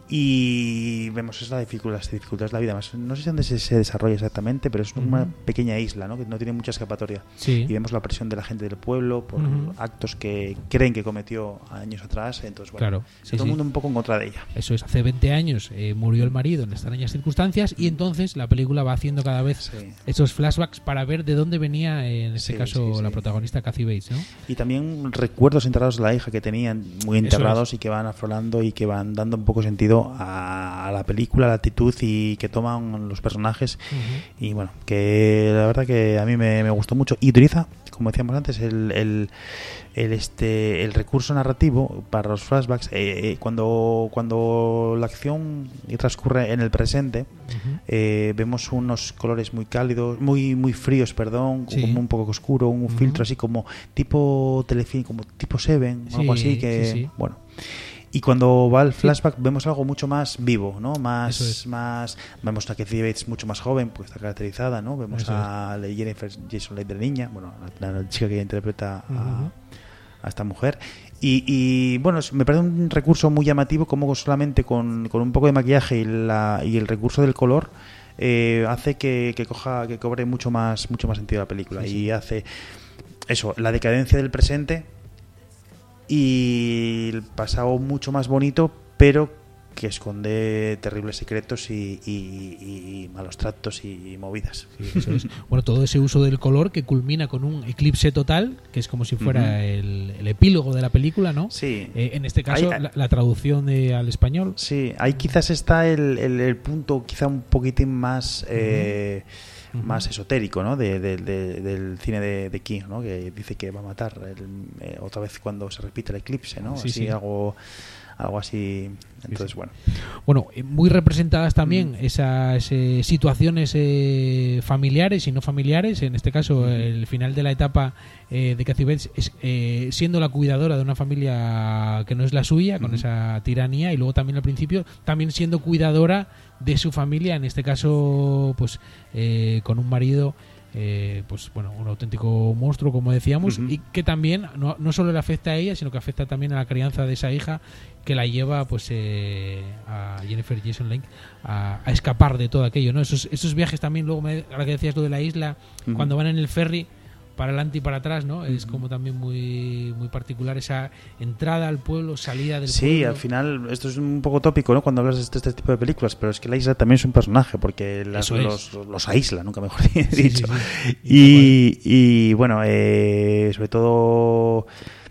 Y vemos es la dificultad, las dificultades de la vida. Más, no sé dónde se, se desarrolla exactamente, pero es una uh-huh. pequeña isla, ¿no? Que no tiene mucha escapatoria. Sí. Y vemos la presión de la gente del pueblo por uh-huh. actos que creen que cometió años atrás. Entonces, bueno, claro. sí, todo sí. el mundo un poco en contra de ella. Eso es, hace veinte años eh, murió el marido en extrañas circunstancias y entonces la película va haciendo cada vez sí. esos flashbacks para ver de dónde venía, en este sí, caso, sí, la sí. protagonista Kathy Bates, ¿no? Y también recuerdos enterrados de la hija que tenían, muy enterrados y que van aflorando y que van dando un poco sentido a a la película, la actitud y que toman los personajes uh-huh. y bueno, que la verdad que a mí me, me gustó mucho y utiliza, como decíamos antes, el, el, el este el recurso narrativo para los flashbacks eh, eh, cuando cuando la acción transcurre en el presente uh-huh. eh, vemos unos colores muy cálidos, muy muy fríos, perdón, sí. como un poco oscuro, un uh-huh. filtro así como tipo telefilm, como tipo Seven, sí, algo así que sí, sí. bueno. Y cuando va el flashback sí. vemos algo mucho más vivo, ¿no? Más, es. más vemos a Kathy Bates mucho más joven, pues está caracterizada, ¿no? Vemos Eso a es. Jennifer Jason Leigh de niña, bueno, la, la chica que interpreta uh-huh. a, a esta mujer. Y, y bueno, me parece un recurso muy llamativo, como solamente con, con un poco de maquillaje y, la, y el recurso del color eh, hace que, que coja, que cobre mucho más, mucho más sentido la película sí, y sí. hace eso, la decadencia del presente y el pasado mucho más bonito, pero que esconde terribles secretos y, y, y malos tratos y movidas. Sí, eso es. Bueno, todo ese uso del color que culmina con un eclipse total, que es como si fuera uh-huh. el, el epílogo de la película, ¿no? Sí. Eh, en este caso, hay, la, la traducción de, al español. Sí, ahí quizás está el, el, el punto quizá un poquitín más... Eh, uh-huh. Uh-huh. más esotérico, ¿no? De, de, de, del cine de, de King, ¿no? Que dice que va a matar el, eh, otra vez cuando se repite el eclipse, ¿no? Sí, así sí. algo algo así. Entonces, sí, sí. bueno. Bueno, muy representadas también mm. esas eh, situaciones eh, familiares y no familiares. En este caso, mm. el final de la etapa eh, de Kathy Bates es eh, siendo la cuidadora de una familia que no es la suya, con mm. esa tiranía, y luego también al principio, también siendo cuidadora de su familia, en este caso, pues eh, con un marido. Eh, pues bueno, un auténtico monstruo, como decíamos, uh-huh. y que también no, no solo le afecta a ella, sino que afecta también a la crianza de esa hija, que la lleva pues eh, a Jennifer Jason Leigh a, a escapar de todo aquello, ¿no? Esos, esos viajes también, luego me, ahora que decías lo de la isla, uh-huh. cuando van en el ferry para adelante y para atrás, ¿no? Uh-huh. Es como también muy muy particular esa entrada al pueblo, salida del sí, pueblo. Sí, al final esto es un poco tópico, ¿no? Cuando hablas de este, este tipo de películas, pero es que la isla también es un personaje, porque las, los, los aísla, nunca mejor dicho. Sí, sí, sí. Y, y bueno, eh, sobre todo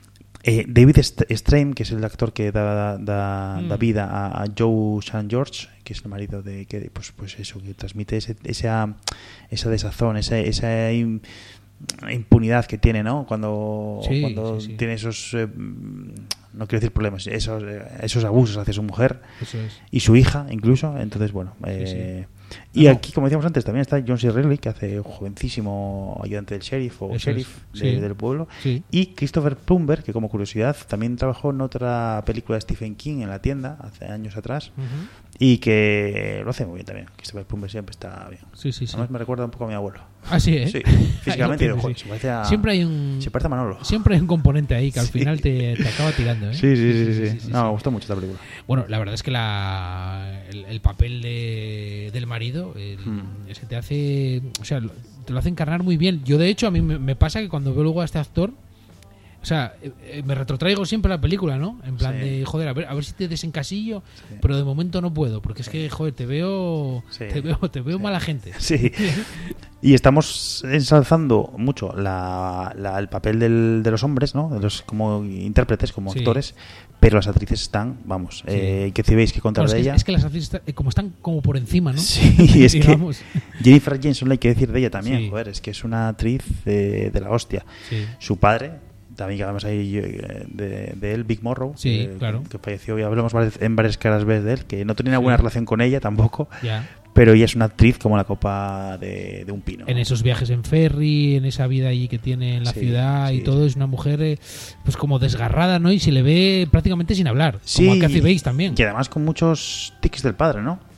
eh, David Strain, que es el actor que da, da, mm. da vida a, a Joe San George, que es el marido de que pues pues eso, que transmite ese, esa esa desazón, esa esa impunidad que tiene, ¿no? Cuando, sí, cuando sí, sí. tiene esos eh, no quiero decir problemas, esos esos abusos hacia su mujer Eso es. y su hija incluso. Entonces, bueno, eh, sí, sí. y no, aquí, como decíamos antes, también está John C. Reilly, que hace un jovencísimo ayudante del sheriff o Eso sheriff es. de, sí. del pueblo, sí. y Christopher Plummer, que como curiosidad también trabajó en otra película de Stephen King, En la tienda, hace años atrás, uh-huh. y que lo hace muy bien también. Christopher Plummer siempre está bien. Sí, sí, sí. Además me recuerda un poco a mi abuelo. Ah, sí, ¿eh? Sí, físicamente. Ay, no, joder, sí. se parece a, siempre hay un se parece a Manolo. Siempre hay un componente ahí que al sí. final te, te acaba tirando, ¿eh? Sí, sí, sí, sí, sí, sí, sí. No, sí. me gustó mucho esta película. Bueno, la verdad es que la, el, el papel de, del marido el, hmm. se te hace, o sea, te lo hace encarnar muy bien. Yo, de hecho, a mí me, me pasa que cuando veo luego a este actor, o sea, eh, me retrotraigo siempre a la película, ¿no? En plan sí. de, joder, a ver, a ver si te desencasillo, sí. pero de momento no puedo, porque es que, joder, te veo, sí. te veo, te veo sí. mala gente. Sí. Y estamos ensalzando mucho la, la, el papel del, de los hombres, ¿no? De los como intérpretes, como sí. actores, pero las actrices están, vamos, sí. eh, ¿qué veis que contar bueno, de es ella? Que, es que las actrices están, como están como por encima, ¿no? Sí, es que Jennifer Jason Leigh, hay que decir de ella también, sí. joder, es que es una actriz de, de la hostia. Sí. Su padre, también que hablamos ahí de, de él, Big Morrow, sí, que, claro. que falleció y hablamos en varias caras veces de él, que no tenía una buena sí. relación con ella tampoco. Ya. Pero ella es una actriz como la copa de, de un pino. En esos viajes en ferry, en esa vida allí que tiene en la sí, ciudad sí, y todo, sí. es una mujer eh, pues como desgarrada, ¿no? Y se le ve prácticamente sin hablar, sí, como a Kathy Bates también. Y además con muchos tics del padre, ¿no?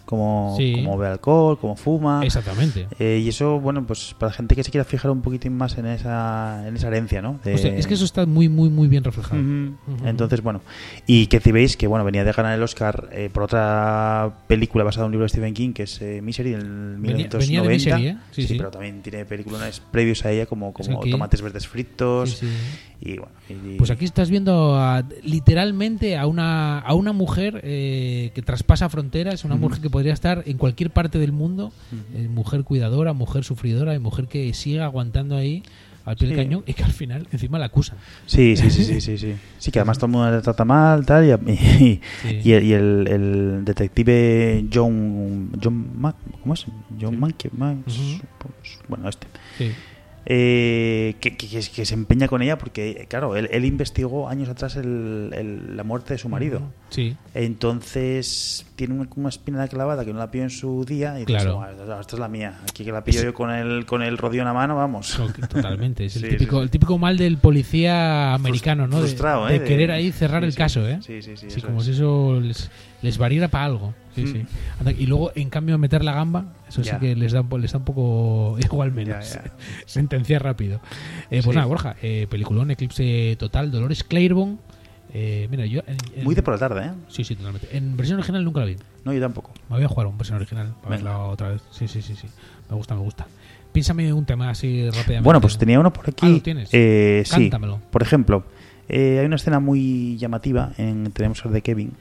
cómo, Sí. cómo bebe alcohol, cómo fuma. Exactamente. Eh, y eso, bueno, pues para gente que se quiera fijar un poquitín más en esa, en esa herencia, ¿no? De- O sea, es que eso está muy, muy, muy bien reflejado. Ujú. Ujú. Entonces, bueno, y Kathy Bates, que bueno, venía de ganar el Oscar eh, por otra película basada en un libro de Stephen King, que es eh, Misery, en mil novecientos noventa. venía de Misery, ¿eh? Sí, Sí, sí. pero también tiene películas previos a ella, como, como aquí- Tomates Verdes Fritos. Sí, sí. Y bueno, y- Pues aquí estás viendo a- literalmente a una, a una mujer eh, que traspasa fronteras, una Ujú. mujer que podría estar en cualquier parte del mundo, Ujú. eh, mujer cuidadora, mujer sufridora y mujer que sigue aguantando ahí al pie del Sí. cañón y que al final encima la acusan. Sí, sí, sí, sí, sí, sí. Sí, que además todo el mundo le trata mal, tal, y, y, Sí. y el, y el- el detective John, John Mac, ¿cómo es? John Mank, Mank- Ujú. pues, bueno, este. Sí. Eh, que, que, que- que se empeña con ella porque, claro, él, él investigó años atrás el- el- la muerte de su marido. Sí. Entonces tiene una, una espina clavada que no la pilló en su día y Claro. dices, "Buah, esta es la mía. Aquí que la pillo Es- yo con el, con el rodillo en la mano, vamos. Totalmente. Es el, Sí, típico, sí. el típico mal del policía americano, ¿no? De- frustrado, de, ¿eh? De- querer ahí cerrar sí, el sí. caso, ¿eh? Sí, sí, sí, Sí, eso como es. si eso les, les variara para algo. Sí, Mm. sí. Anda, y luego, en cambio, meter la gamba, eso sí Ya. que les da, un po- les da un poco igual menos. Ya, ya. Sentenciar rápido. Eh, pues Sí. nada, Borja, eh, peliculón, Eclipse Total, Dolores Claiborne. Eh, mira, yo. en- en- Muy de por la tarde, ¿eh? Sí, sí, totalmente. En versión original nunca la vi. No, yo tampoco. Me voy a jugar a una versión original para Venga. verla otra vez. Sí, sí, sí, sí. Me gusta, me gusta. Piénsame un tema así rápidamente. Bueno, pues tenía uno por aquí. Ah, ¿lo tienes? Eh, sí. Cántamelo. Por ejemplo, eh, hay una escena muy llamativa en Tenemos de Kevin.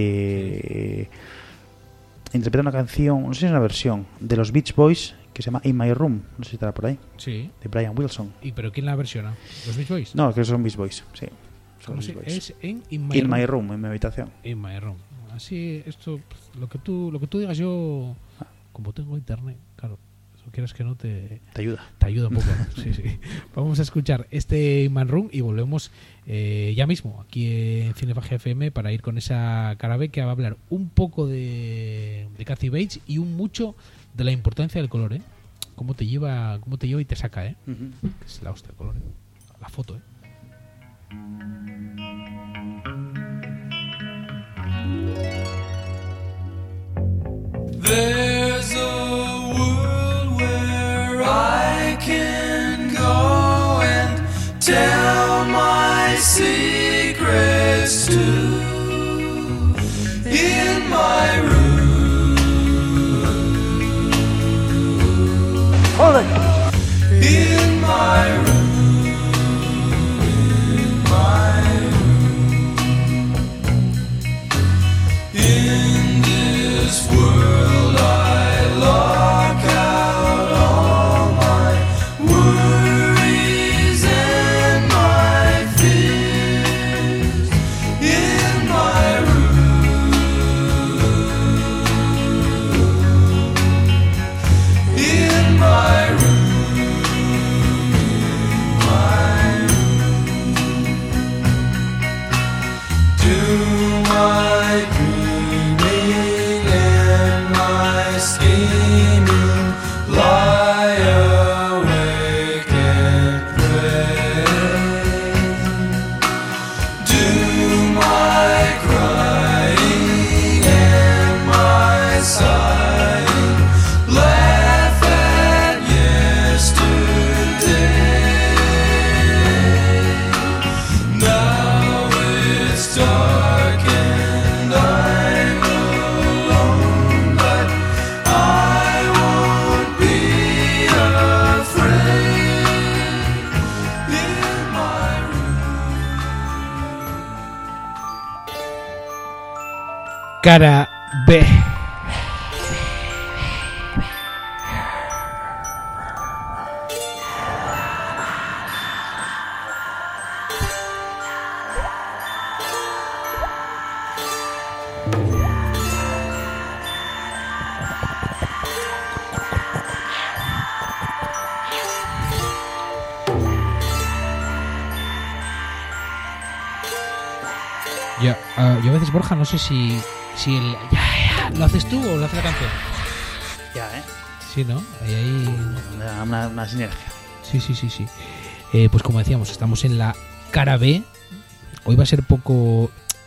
Eh, interpreta una canción, no sé si es una versión, de los Beach Boys que se llama In My Room. No sé si estará por ahí. Sí. De Brian Wilson. ¿Y pero quién la versiona? ¿Los Beach Boys? No, que son Beach Boys, sí. Son ¿Cómo los se- Beach Boys. es en In My In Room? My Room, en mi habitación. In My Room. Así, esto, pues, lo que tú, lo que tú digas yo, como tengo internet, claro, eso quieras que no te, Te ayuda. te ayuda un poco. ¿no? Sí, sí. Vamos a escuchar este In My Room y volvemos eh, ya mismo aquí en Cinefagia F M para ir con esa cara B que va a hablar un poco de, de Kathy Bates y un mucho de la importancia del color, ¿eh? Cómo te lleva, cómo te lleva y te saca, ¿eh? Ujú. Es la hostia el color, ¿eh? La foto, ¿eh? There's a world where I can go and tell my secrets to. In my room. Hold it. In my room. In my room. In this world I lock out all my worries and my fears. In my room. In my room. My room. Do my dreaming and my scheming, lie awake and pray. Do my crying and my sighing, laugh at yesterday. Now it's dark and I'm alone, but I won't be afraid. In my Cara B. Ya, ah, yo a veces, Borja, no sé si, si el ya, ya, lo haces tú o lo hace la canción. Ya, ¿eh? Sí, ¿no? Ahí, ahí. Una, una, una sinergia. Sí, sí, sí, sí. Eh, pues como decíamos, estamos en la cara B. Hoy va a ser poco...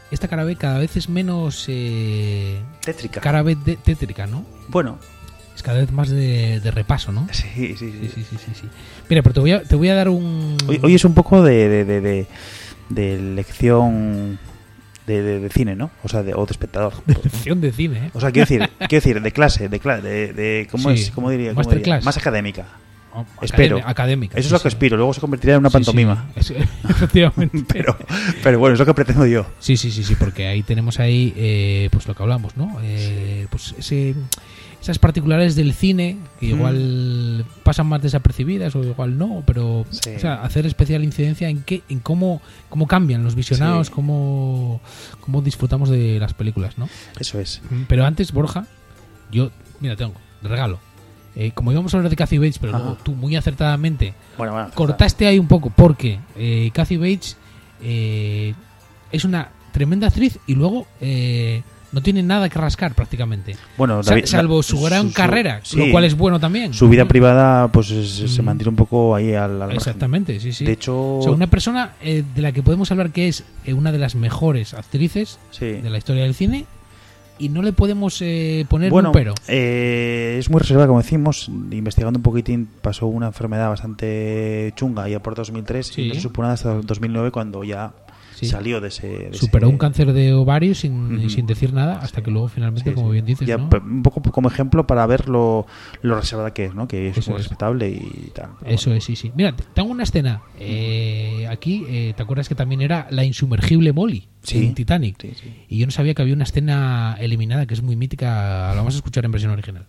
esta cada vez, cada vez es menos eh, tétrica. Cada vez de, tétrica, ¿no? Bueno. Es cada vez más de, de repaso, ¿no? Sí, sí, sí. sí, sí, sí, sí, sí. Mira, pero te voy a, te voy a dar un... Hoy, hoy es un poco de, de, de, de, de lección de, de, de cine, ¿no? O sea, de, o de espectador. De lección de cine, ¿eh? O sea, quiero decir, quiero decir de clase, de clase, de, de ¿cómo sí. es? ¿Cómo diría? ¿Cómo Masterclass. diría? Más académica. Oh, espero. Académica. académica Eso sí, es lo sí. que espero. Luego se convertirá en una sí, pantomima. Sí. Es, efectivamente. pero, pero bueno, es lo que pretendo yo. Sí, sí, sí, sí, porque ahí tenemos ahí, eh, pues lo que hablamos, ¿no? Eh, pues ese, esas particulares del cine que igual mm. pasan más desapercibidas o igual no, pero sí. o sea, hacer especial incidencia en qué, en cómo, cómo cambian los visionados, sí. cómo, cómo disfrutamos de las películas, ¿no? Eso es. Pero antes, Borja, yo, mira, tengo, de regalo. Eh, como íbamos a hablar de Kathy Bates, pero luego tú muy acertadamente bueno, bueno, cortaste ahí un poco, porque eh, Kathy Bates eh, es una tremenda actriz y luego eh, no tiene nada que rascar prácticamente. Bueno, Sal, David, salvo su gran su, carrera, sí, lo cual es bueno también. Su vida privada pues es, mm. se mantiene un poco ahí al, al Exactamente, margen. sí, sí. De hecho, o sea, una persona eh, de la que podemos hablar que es eh, una de las mejores actrices sí. de la historia del cine. Y no le podemos eh, poner bueno, un pero. Eh, es muy reservada, como decimos. Investigando un poquitín, pasó una enfermedad bastante chunga ya por dos mil tres sí. y no se supo nada hasta dos mil nueve cuando ya sí. salió de ese... De Superó ese... un cáncer de ovario sin, uh-huh. sin decir nada hasta sí. que luego finalmente, sí, como sí. bien dices, ya, ¿no? Un poco como ejemplo para ver lo, lo reservada que es, ¿no? Que es Eso muy es. respetable y tal. Eso bueno. es, sí, sí. Mira, tengo una escena eh, aquí, eh, ¿te acuerdas que también era la insumergible Molly? Sí. En Titanic. Sí, sí. Y yo no sabía que había una escena eliminada que es muy mítica. La vamos a escuchar en versión original.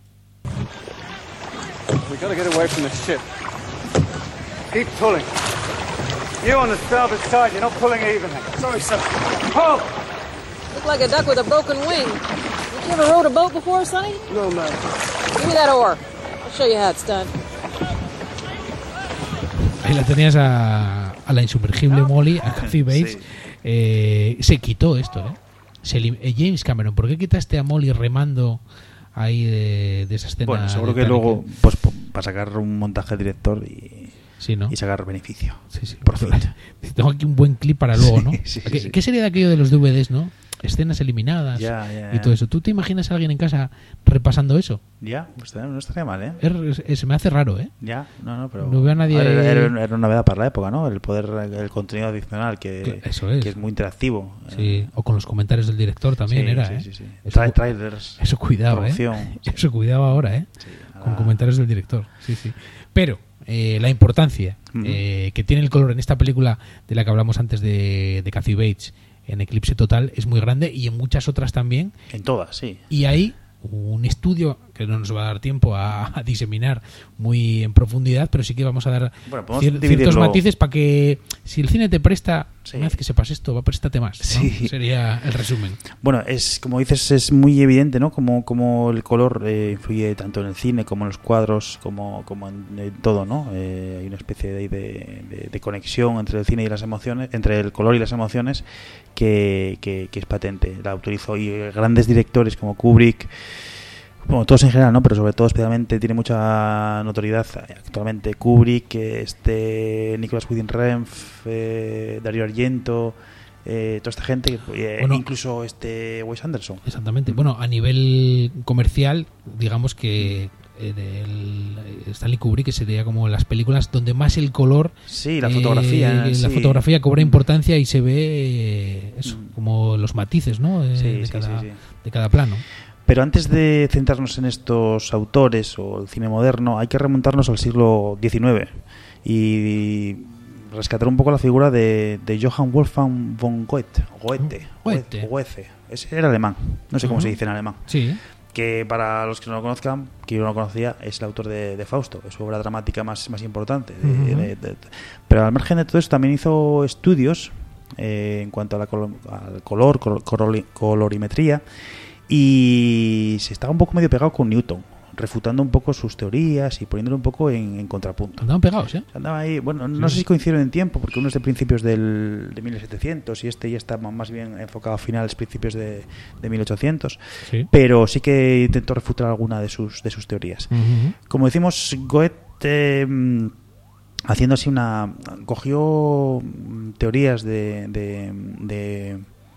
We gotta get away from this ship. Keep pulling. You on the starboard side, you're not pulling evenly. Sorry, sir. Pull! Look like a duck with a broken wing. You ever rowed a boat before, Sonny? No, ma'am. Give me that oar. I'll show you how it's done. Ahí la tenías a, a la insumergible Molly, a Kathy Bates. Sí. Eh, se quitó esto, ¿eh? Se lim- eh, James Cameron, ¿por qué quitaste a Molly remando ahí de, de esa escena? Bueno, seguro que luego, pues, para sacar un montaje director y, sí, ¿no? y sacar beneficio. Sí, sí. Por fin. Tengo aquí un buen clip para luego, ¿no? Sí, sí, ¿Qué, sí. ¿Qué sería de aquello de los D V Ds, no? Escenas eliminadas ya, ya, y todo eso. ¿Tú te imaginas a alguien en casa repasando eso? Ya, pues no estaría mal, ¿eh? Es, es, se me hace raro, ¿eh? Ya, no, no, pero... No veo a nadie... A ver, era, era una novedad para la época, ¿no? El poder, el contenido adicional que, eso es. que es muy interactivo. Sí, o con los comentarios del director también sí, era, sí, ¿eh? Sí, sí, sí. Eso, Tra- trailers, eso cuidado, ¿eh? Sí. Eso cuidado ahora, ¿eh? Sí, ahora... Con ah. comentarios del director, sí, sí. Pero... Eh, la importancia uh-huh. eh, que tiene el color en esta película de la que hablamos antes de, de Kathy Bates en Eclipse Total es muy grande y en muchas otras también. En todas, sí. Y hay un estudio que no nos va a dar tiempo a, a diseminar muy en profundidad, pero sí que vamos a dar bueno, cier- ciertos matices para que si el cine te presta, sí. una vez que sepas esto, va a prestarte más, ¿no? Sí. Sería el resumen. Bueno, es como dices, es muy evidente, ¿no? Como, como el color eh, influye tanto en el cine como en los cuadros, como, como en, en todo, ¿no? Eh, hay una especie de, de, de, de conexión entre el cine y las emociones, entre el color y las emociones que, que, que es patente. La autorizó y grandes directores como Kubrick, bueno, todos en general, ¿no? Pero sobre todo especialmente tiene mucha notoriedad actualmente Kubrick, este Nicolas Winding Refn, eh, Dario Argento, eh, toda esta gente, eh, bueno, incluso este Wes Anderson. Exactamente. Bueno, a nivel comercial, digamos que eh, del Stanley Kubrick sería como las películas donde más el color, sí, la fotografía, eh, sí. la fotografía cobra importancia y se ve eh, eso, como los matices, ¿no? De, sí, de, sí, cada, sí, sí. de cada plano. Pero antes de centrarnos en estos autores o el cine moderno, hay que remontarnos al siglo diecinueve y rescatar un poco la figura de, de Johann Wolfgang von Goethe. Goethe. Goethe. Goethe. Ese era alemán. No sé uh-huh. cómo se dice en alemán. Sí. Que para los que no lo conozcan, que yo no lo conocía, es el autor de, de Fausto, es su obra dramática más, más importante. De, uh-huh. de, de, de, pero al margen de todo eso, también hizo estudios eh, en cuanto a la colo- al color, col- col- colorimetría. Y se estaba un poco medio pegado con Newton, refutando un poco sus teorías y poniéndolo un poco en, en contrapunto. Andaban pegados, ¿eh? Andaba ahí, bueno, no sí. sé si coincidieron en tiempo, porque uno es de principios del, de mil setecientos y este ya está más bien enfocado a finales, principios de, de mil ochocientos. Sí. Pero sí que intentó refutar alguna de sus, de sus teorías. Uh-huh. Como decimos, Goethe, mmm, haciendo así una... cogió teorías de... de, de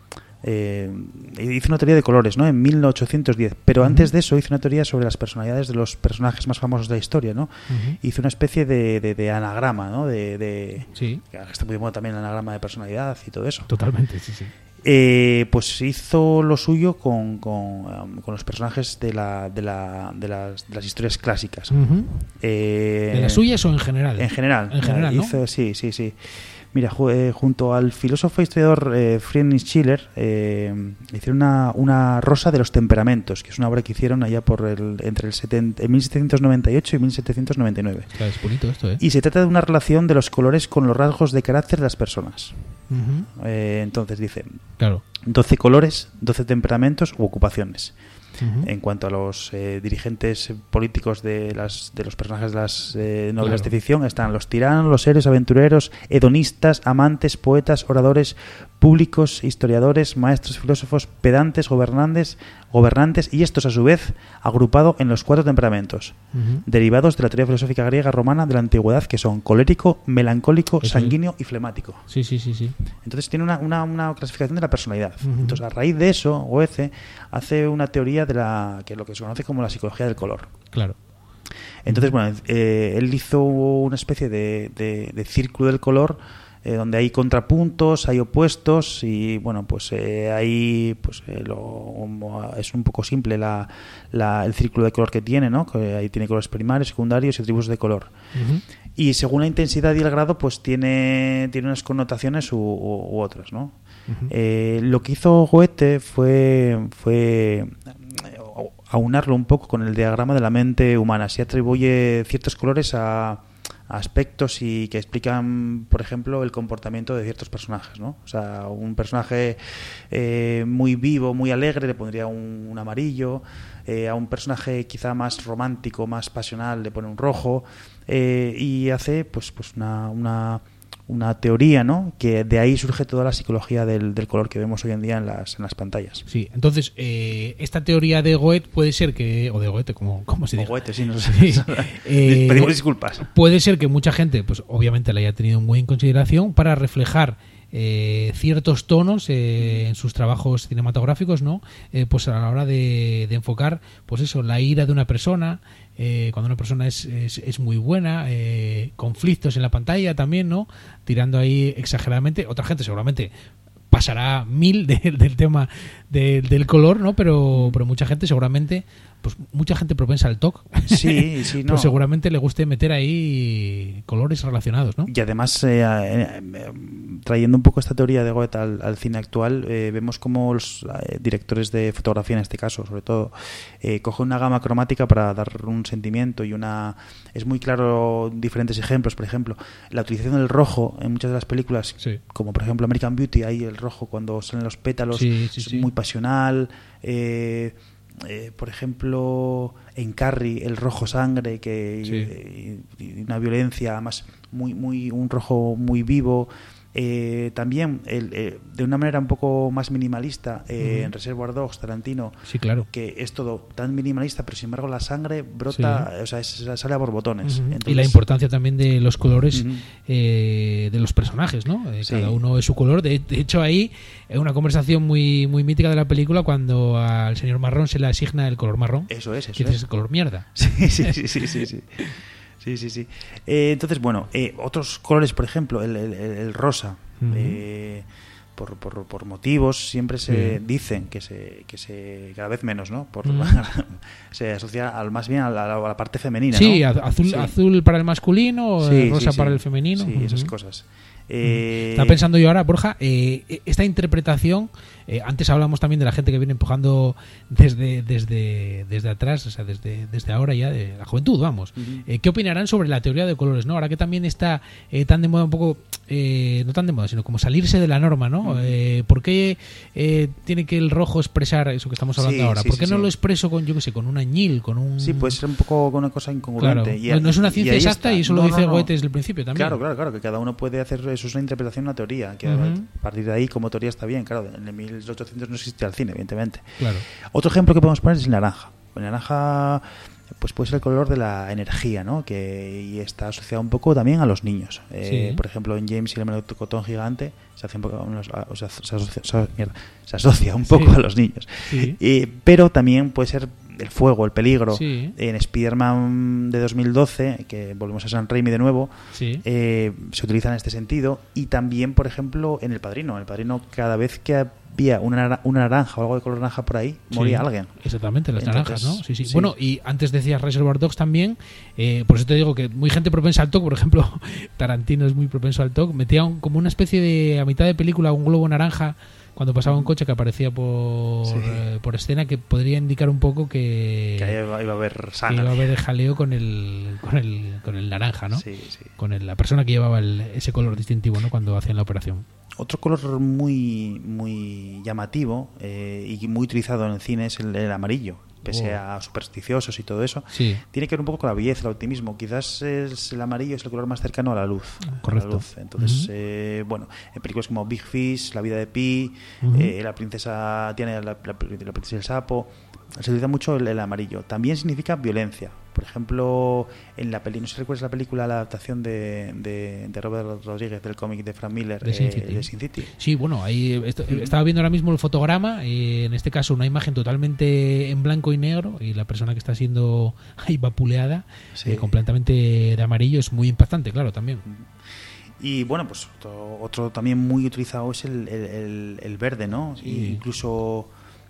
Eh, hizo una teoría de colores, ¿no? En mil ochocientos diez. Pero uh-huh. antes de eso hizo una teoría sobre las personalidades de los personajes más famosos de la historia, ¿no? Uh-huh. Hizo una especie de, de, de anagrama, ¿no? De, de, sí. Que está muy de moda también el anagrama de personalidad y todo eso. Totalmente, sí, sí. Eh, pues hizo lo suyo con, con, um, con los personajes de, la, de, la, de, las, de las historias clásicas. Uh-huh. Eh, ¿De las suyas o en general? En general. En general, ¿no? Hizo, sí, sí, sí. Mira, eh, junto al filósofo e historiador eh, Friedrich Schiller eh, hicieron una, una rosa de los temperamentos, que es una obra que hicieron allá por el, entre el setenta, en mil setecientos noventa y ocho y mil setecientos noventa y nueve. Claro, es bonito esto, ¿eh? Y se trata de una relación de los colores con los rasgos de carácter de las personas. Uh-huh. Eh, entonces dice, claro. doce colores, doce temperamentos u ocupaciones. Uh-huh. En cuanto a los eh, dirigentes políticos de las de los personajes de las eh, novelas claro. de ficción están los tiranos, los héroes, aventureros, hedonistas, amantes, poetas, oradores, públicos, historiadores, maestros, filósofos, pedantes, gobernantes, gobernantes y estos a su vez agrupado en los cuatro temperamentos uh-huh. derivados de la teoría filosófica griega romana de la antigüedad, que son colérico, melancólico, Eso sanguíneo es. y flemático. Sí, sí, sí, sí. Entonces tiene una, una, una clasificación de la personalidad. Uh-huh. Entonces a raíz de eso Goethe hace una teoría de la que lo que se conoce como la psicología del color. Claro. Entonces, bueno, eh, él hizo una especie de, de, de círculo del color eh, donde hay contrapuntos, hay opuestos y, bueno, pues eh, ahí pues eh, lo, es un poco simple la, la, el círculo de color que tiene, ¿no? Que ahí tiene colores primarios, secundarios y atributos de color. Uh-huh. Y según la intensidad y el grado, pues tiene, tiene unas connotaciones u, u, u otras, ¿no? Uh-huh. Eh, lo que hizo Goethe fue... fue aunarlo un poco con el diagrama de la mente humana. Se atribuye ciertos colores a, a aspectos y que explican, por ejemplo, el comportamiento de ciertos personajes, ¿no? O sea, un personaje eh, muy vivo, muy alegre, le pondría un, un amarillo. Eh, a un personaje quizá más romántico, más pasional, le pone un rojo. Eh, y hace, pues, pues una... una una teoría, ¿no? Que de ahí surge toda la psicología del, del color que vemos hoy en día en las, en las pantallas. Sí, entonces, eh, esta teoría de Goethe puede ser que, o de Goethe, como, como se dice. Goethe, sí, no sé. Sí. eh, Pedimos disculpas. Puede ser que mucha gente, pues obviamente la haya tenido muy en consideración para reflejar eh, ciertos tonos eh, en sus trabajos cinematográficos, ¿no? Eh, pues a la hora de, de enfocar, pues eso, la ira de una persona, eh, cuando una persona es, es, es muy buena, eh, conflictos en la pantalla también, ¿no? Tirando ahí exageradamente. Otra gente seguramente pasará mil de, del tema de, del color, ¿no? Pero, pero mucha gente seguramente, pues mucha gente propensa al T O C. Sí, sí, no. Pues seguramente le guste meter ahí colores relacionados, ¿no? Y además, eh, eh, eh, trayendo un poco esta teoría de Goethe al, al cine actual, eh, vemos como los eh, directores de fotografía, en este caso, sobre todo, eh, cogen una gama cromática para dar un sentimiento y una... Es muy claro diferentes ejemplos, por ejemplo, la utilización del rojo en muchas de las películas, sí. como por ejemplo American Beauty, ahí el rojo cuando salen los pétalos, sí, sí, es sí. muy pasional. Eh, eh, por ejemplo, en Carrie, el rojo sangre, que sí. y, y una violencia más muy, muy, un rojo muy vivo. Eh, también el, eh, de una manera un poco más minimalista eh, uh-huh. en Reservoir Dogs, Tarantino, sí, claro. que es todo tan minimalista, pero sin embargo la sangre brota, sí. o sea, es, sale a borbotones. Uh-huh. Entonces, y la importancia también de los colores uh-huh. eh, de los personajes, ¿no? Eh, sí. Cada uno es su color. De, de hecho, ahí es una conversación muy muy mítica de la película cuando al señor marrón se le asigna el color marrón. Eso es, eso que es. es el color mierda. Sí, sí, sí, sí, sí, sí. Sí, sí, sí. Eh, entonces, bueno, eh, otros colores, por ejemplo, el, el, el rosa, uh-huh. eh, por, por, por motivos, siempre se uh-huh. dicen que se, que se cada vez menos, ¿no? Por, uh-huh. se asocia al, más bien a la, a la parte femenina, sí, ¿no? azul, sí, azul para el masculino, sí, rosa sí, para sí. el femenino. Sí, uh-huh. esas cosas. Eh... Estaba pensando yo ahora, Borja, eh, esta interpretación, eh, antes hablamos también de la gente que viene empujando desde desde desde atrás, o sea, desde desde ahora ya, de la juventud, vamos. Uh-huh. Eh, ¿Qué opinarán sobre la teoría de colores, no? Ahora que también está eh, tan de moda un poco, eh, no tan de moda, sino como salirse de la norma, ¿no? Uh-huh. Eh, ¿Por qué eh, tiene que el rojo expresar eso que estamos hablando sí, ahora? sí, ¿Por qué sí, no sí. lo expreso con, yo qué sé, con un añil, con un... Sí, puede ser un poco una cosa incongruente. Claro. Y, no es una ciencia exacta está. y eso no, lo dice no, no. Goethe desde el principio también. Claro, claro, claro, que cada uno puede hacer, eso es una interpretación, una teoría, que uh-huh. a partir de ahí como teoría está bien, claro, en el mil ochocientos no existía el cine, evidentemente. Claro. Otro ejemplo que podemos poner es el naranja. El naranja pues puede ser el color de la energía, ¿no? Que y está asociado un poco también a los niños. Eh, Sí. Por ejemplo, en James y el melocotón gigante se hace un poco, o sea, se asocia, se, mierda, se asocia un poco Sí. a los niños. Sí. Eh, pero también puede ser el fuego, el peligro. Sí. En Spider-Man de dos mil doce, que volvemos a Sam Raimi de nuevo, Sí. eh, se utiliza en este sentido. Y también, por ejemplo, en El Padrino. En El Padrino, cada vez que había una, nara- una naranja o algo de color naranja por ahí, moría Sí, alguien. Exactamente, las Entonces, naranjas, ¿no? Sí, sí, sí. Bueno, y antes decías Reservoir Dogs también, eh, por eso te digo que muy gente propensa al T O C, por ejemplo, Tarantino es muy propenso al T O C, metía un- como una especie de, a mitad de película, un globo naranja cuando pasaba un coche que aparecía por, Sí. eh, por escena, que podría indicar un poco que, Que ahí iba, iba a haber que sangre. iba a haber jaleo con el, con el, con el naranja, ¿no? Sí, sí. Con el- la persona que llevaba el- ese color distintivo, ¿no? Cuando hacían la operación. Otro color muy muy llamativo eh, y muy utilizado en el cine es el, el amarillo, pese Oh. a supersticiosos y todo eso. Sí. Tiene que ver un poco con la belleza, el optimismo. Quizás es, el amarillo es el color más cercano a la luz. a la Correcto. luz. Entonces, Ujú. eh, bueno, en películas como Big Fish, La vida de Pi, Ujú. eh, La princesa Diana, la, la, la princesa y el sapo, se utiliza mucho el, el amarillo. También significa violencia. Por ejemplo, en la peli, no sé si recuerdas la película, la adaptación de, de, de Robert Rodríguez del cómic de Frank Miller, De Sin eh, City. de Sin City. Sí, bueno, ahí est- estaba viendo ahora mismo el fotograma, eh, en este caso una imagen totalmente en blanco y negro, y la persona que está siendo ahí vapuleada, Sí. eh, completamente de amarillo, es muy impactante, claro, también. Y bueno, pues otro, otro también muy utilizado es el, el, el- el verde, ¿no? Sí. Y incluso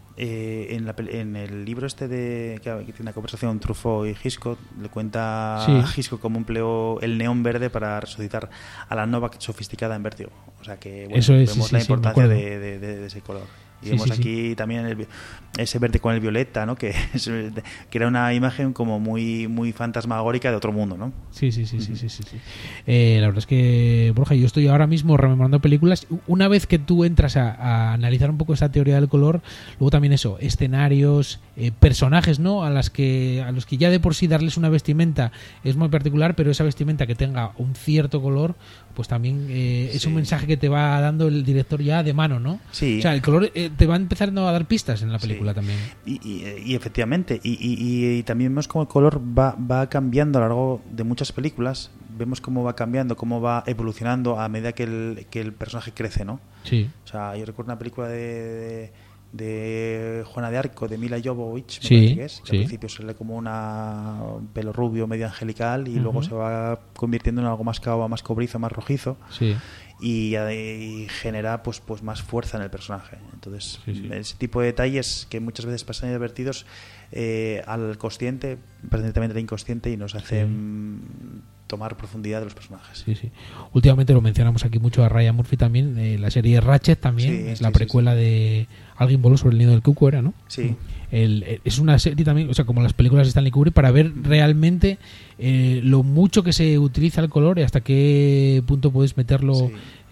eh, en, la, pel- en el libro este de que, que tiene una conversación Truffaut y Hitchcock, le cuenta Sí. a Hitchcock cómo empleó el neón verde para resucitar a la Nova sofisticada en Vértigo. O sea que bueno, Eso es, vemos sí, la sí, sí, me importancia acuerdo. de, de- de- de ese color. Y Sí, vemos sí, sí. aquí también el vi- ese verde con el violeta, ¿no? Que, es, que era una imagen como muy muy fantasmagórica de otro mundo, ¿no? Sí, sí, sí, sí, sí, sí, sí. Eh, la verdad es que, Borja, yo estoy ahora mismo rememorando películas. Una vez que tú entras a, a analizar un poco esa teoría del color, luego también eso, escenarios, eh, personajes, ¿no? A las que a los que ya de por sí darles una vestimenta es muy particular, pero esa vestimenta que tenga un cierto color, pues también eh, es Sí. un mensaje que te va dando el director ya de mano, ¿no? Sí. O sea, el color eh, te va empezando a dar pistas en la película Sí. también. Y, y, y efectivamente, y, y- y- y también vemos cómo el color va, va cambiando a lo largo de muchas películas. Vemos cómo va cambiando, cómo va evolucionando a medida que el, que el personaje crece, ¿no? Sí. O sea, yo recuerdo una película de, de, de Juana de Arco, de Mila Jovovich, me Sí, parece que es, que sí. al principio se le como una, un pelo rubio, medio angelical, y Ujú. luego se va convirtiendo en algo más cabo, más cobrizo, más rojizo. Sí. Y, y genera pues pues más fuerza en el personaje. Entonces, Sí, sí. ese tipo de detalles que muchas veces pasan inadvertidos eh, al consciente, pasan directamente al inconsciente y nos hacen tomar profundidad de los personajes. Sí, sí. Últimamente lo mencionamos aquí mucho a Ryan Murphy también, eh, la serie Ratchet también, Sí, es sí, la sí, precuela de Alguien voló sobre el nido del cuco, era, ¿no? Sí. El, eh, es una serie también, o sea, como las películas de Stanley Kubrick, para ver realmente eh, lo mucho que se utiliza el color y hasta qué punto puedes meterlo Sí.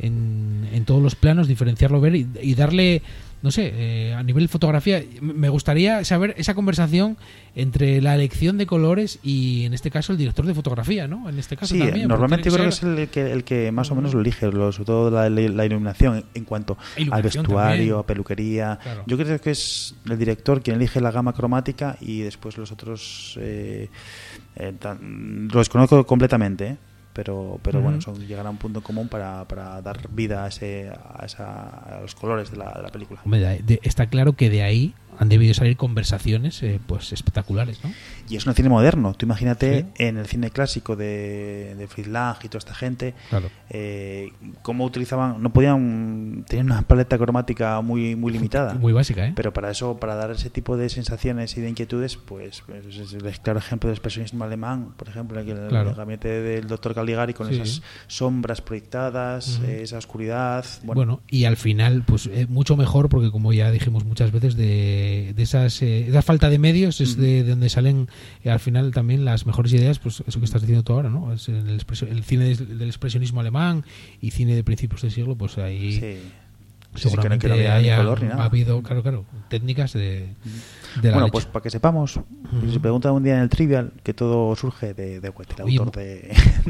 en, en todos los planos, diferenciarlo, ver y, y darle, no sé, eh, a nivel fotografía, m- me gustaría saber esa conversación entre la elección de colores y, en este caso, el director de fotografía, ¿no? En este caso Sí, también. normalmente yo porque creo que tiene es el que, el que más o menos lo elige, lo- sobre todo la, la iluminación en, en cuanto al Iluminación vestuario, también. a peluquería. Claro. Yo creo que es el director quien elige la gama cromática y después los otros eh, eh, tan- lo desconozco completamente, ¿eh? pero pero Ujú. bueno, son llegar a un punto común para, para dar vida a ese a, esa, a los colores de la, de la película. Hombre, de- de- está claro que de ahí han debido salir conversaciones eh, pues espectaculares, ¿no? Y es un cine moderno. Tú imagínate Sí. en el cine clásico de, de Fritz Lang y toda esta gente, Claro. eh, cómo utilizaban, no podían, tenían una paleta cromática muy muy limitada. Muy básica, ¿eh? Pero para eso, para dar ese tipo de sensaciones y de inquietudes, pues, pues es el claro ejemplo del expresionismo alemán, por ejemplo, en el, Claro. el gabinete del doctor Caligari con Sí. esas sombras proyectadas, Ujú. eh, esa oscuridad. Bueno, Bueno, y al final, pues eh, mucho mejor, porque como ya dijimos muchas veces, de, de esas, eh, esa falta de medios es de, de donde salen eh, al final también las mejores ideas, pues eso que estás diciendo tú ahora, ¿no? Es el, expresio- el cine del, del expresionismo alemán y cine de principios del siglo, pues ahí sí. Sí, sí, que no- seguramente que no había ni haya- color ni nada. ha habido, claro, claro, técnicas de, de la Bueno, leche. pues para que sepamos, si se pregunta un día en el Trivial, que todo surge de, de Goethe, el Oye, autor de...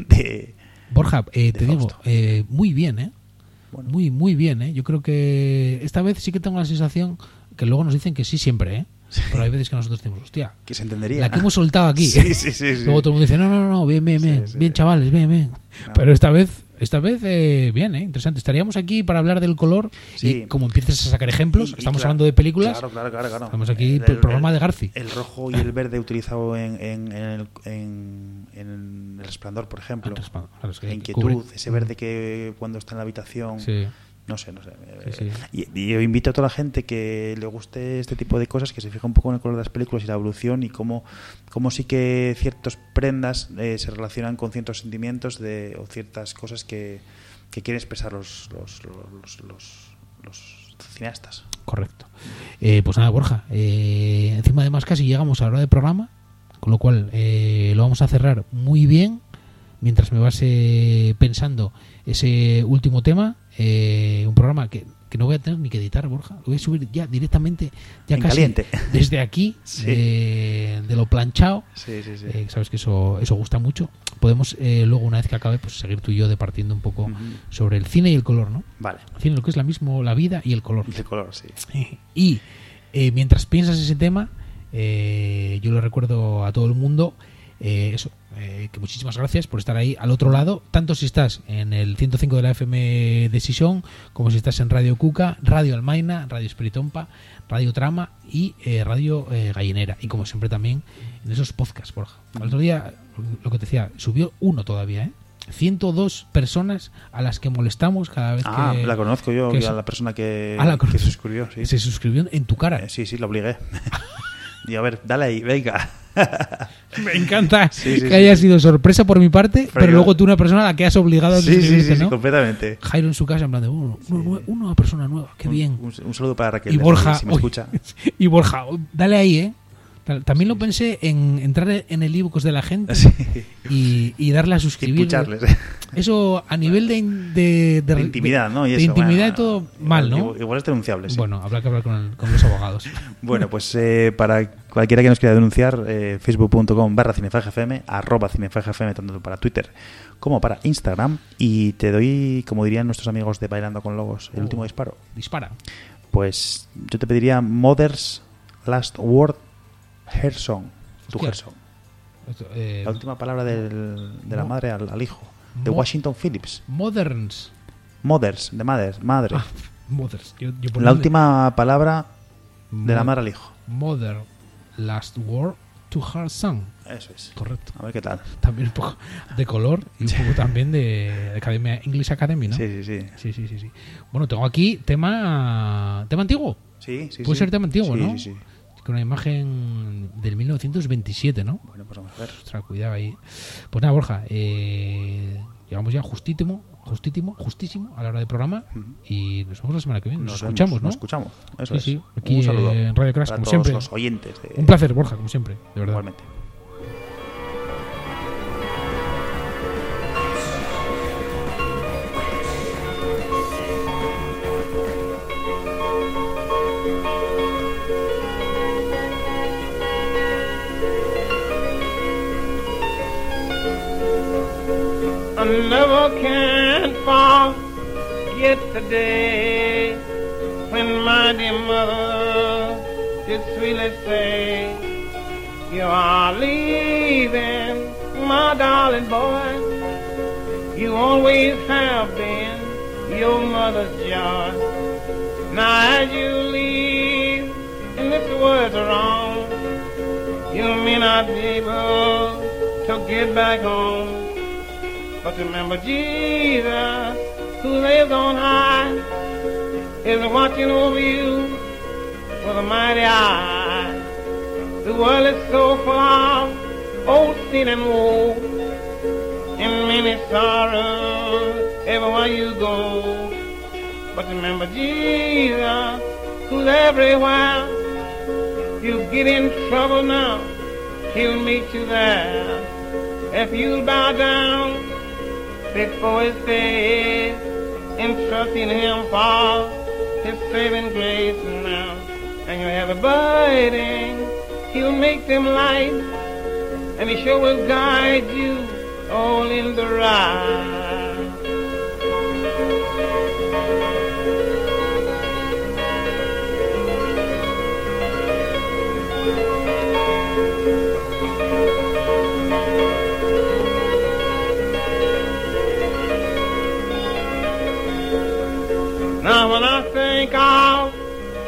de Borja, eh, te de digo, Fausto. eh, muy bien, ¿eh? Bueno. Muy, muy bien, ¿eh? Yo creo que esta vez sí que tengo la sensación que luego nos dicen que sí siempre, ¿eh? pero hay veces que nosotros decimos, hostia, que se entendería. La que hemos soltado aquí. Sí, sí, sí, sí. Luego todo el mundo dice, no, no, no, bien, bien, bien, Sí, sí. bien, chavales, bien, bien. No. Pero esta vez, esta vez, eh, bien, eh, interesante. Estaríamos aquí para hablar del color Sí. y como empieces a sacar ejemplos, Y- y estamos claro, hablando de películas. Claro, claro, claro, claro. Estamos aquí, El- el, el- programa el- de Garci. El rojo y el verde utilizado en, en, en el, en, en El Resplandor, por ejemplo. El Resplandor, claro, es que La inquietud, cubre. ese verde que cuando está en la habitación. Sí. No sé, no sé. Sí, sí. Y, y yo invito a toda la gente que le guste este tipo de cosas, que se fije un poco en el color de las películas y la evolución y cómo, cómo sí que ciertas prendas eh, se relacionan con ciertos sentimientos de, o ciertas cosas que, que quieren expresar los, los, los, los, los cineastas. Correcto. Eh, pues nada, Borja, eh, encima de más casi llegamos a la hora del programa, con lo cual eh, lo vamos a cerrar muy bien mientras me vas eh, pensando ese último tema. Eh, un programa que, que no voy a tener ni que editar, Borja. Lo voy a subir ya directamente, ya En casi caliente. desde aquí, Sí. eh, de lo planchado. Sí, sí, sí. Eh, sabes que eso eso gusta mucho. Podemos eh, luego, una vez que acabe, pues seguir tú y yo departiendo un poco Ujú. sobre el cine y el color, ¿no? Vale. El cine, lo que es la mismo, la vida y el color. Y el color, sí. Y eh, mientras piensas ese tema, eh, yo lo recuerdo a todo el mundo, eh, eso, eh, que muchísimas gracias por estar ahí al otro lado, tanto si estás en el ciento cinco de la F M de Sison, como si estás en Radio Cuca, Radio Almaina, Radio Espiritompa, Radio Trama y eh, Radio eh, Gallinera. Y como siempre también en esos podcasts, Borja. El otro día, lo que te decía, subió uno todavía, ¿eh? ciento dos personas a las que molestamos cada vez Ah, que... la conozco yo, que a se- la persona que, Ah, la que conoces. se suscribió. Sí. Se suscribió en tu cara. Eh, sí, sí, lo obligué. Y a ver, dale ahí, venga. Me encanta Sí, sí, que sí, haya sí. sido sorpresa por mi parte, pero, Pero- luego tú una persona a la que has obligado a Sí, sí, suscribirte, sí, sí, ¿no? completamente. Jairo en su casa en plan de uno, uno- una persona nueva, qué Un- bien. Un, un saludo para Raquel. Y Borja, si me uy, escucha. y Borja, dale ahí, ¿eh? Tal- También lo pensé en entrar en el ebooks de la gente Sí. y, y darle a suscribir. Escucharles. Eso a nivel de, in- de, de- De intimidad, ¿no? Y de eso, intimidad bueno, y todo igual- mal, ¿no? Igual, igual es denunciable, sí. Bueno, habrá que hablar con, el- con los abogados. Bueno, pues eh, para cualquiera que nos quiera denunciar, eh, facebook.com barra cinefagfm, arroba cinefagfm, tanto para Twitter como para Instagram. Y te doy, como dirían nuestros amigos de Bailando con Lobos, el Oh. último disparo. Dispara. Pues yo te pediría Mother's Last Word, Her Song, tu Hostia. Her Song. Esto, eh, La última palabra del- de la Mo- madre al, al hijo, de Mo- Washington Phillips. Moderns. Mothers, de madre, madre. Ah, Mothers. Yo- yo por La donde- última palabra de la Mo- madre al hijo. Mother Last Word to Her Son. Eso es. Correcto. A ver qué tal. También un poco de color y un poco también de Academia English Academy, ¿no? Sí, sí, sí. Sí, sí, sí, sí. Bueno, tengo aquí tema tema antiguo. Sí, sí, Puede sí. ser tema antiguo, Sí, ¿no? sí, sí. Con una imagen del mil novecientos veintisiete, ¿no? Bueno, pues vamos a ver. Ostras, cuidado ahí. Pues nada, Borja, eh, llegamos ya justísimo, justísimo, justísimo a la hora del programa y nos vemos la semana que viene. Nos, Nos escuchamos, vemos, ¿no? Nos escuchamos. Eso Sí, es. sí. Aquí Un saludo en Radio Crash, para como todos siempre. los oyentes. De... Un placer, Borja, como siempre, de verdad. Igualmente. I never can forget the day when my dear mother did sweetly say, you are leaving, my darling boy. You always have been your mother's joy. Now as you leave, and this world's wrong, you may not be able to get back home. But remember Jesus, who lives on high, is watching over you with a mighty eye. The world is so full of old sin and woe, and many sorrows everywhere you go. But remember Jesus, who's everywhere. You get in trouble now, he'll meet you there. If you bow down before his face and trust in him for his saving grace now, and you have a burden, he'll make them light, and he sure will guide you all in the right.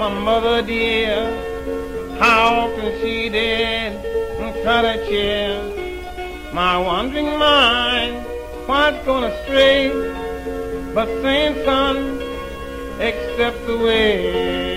my mother dear, how often she did cut her chair. My wandering mind, why's gonna stray, but saying, son, accept the way.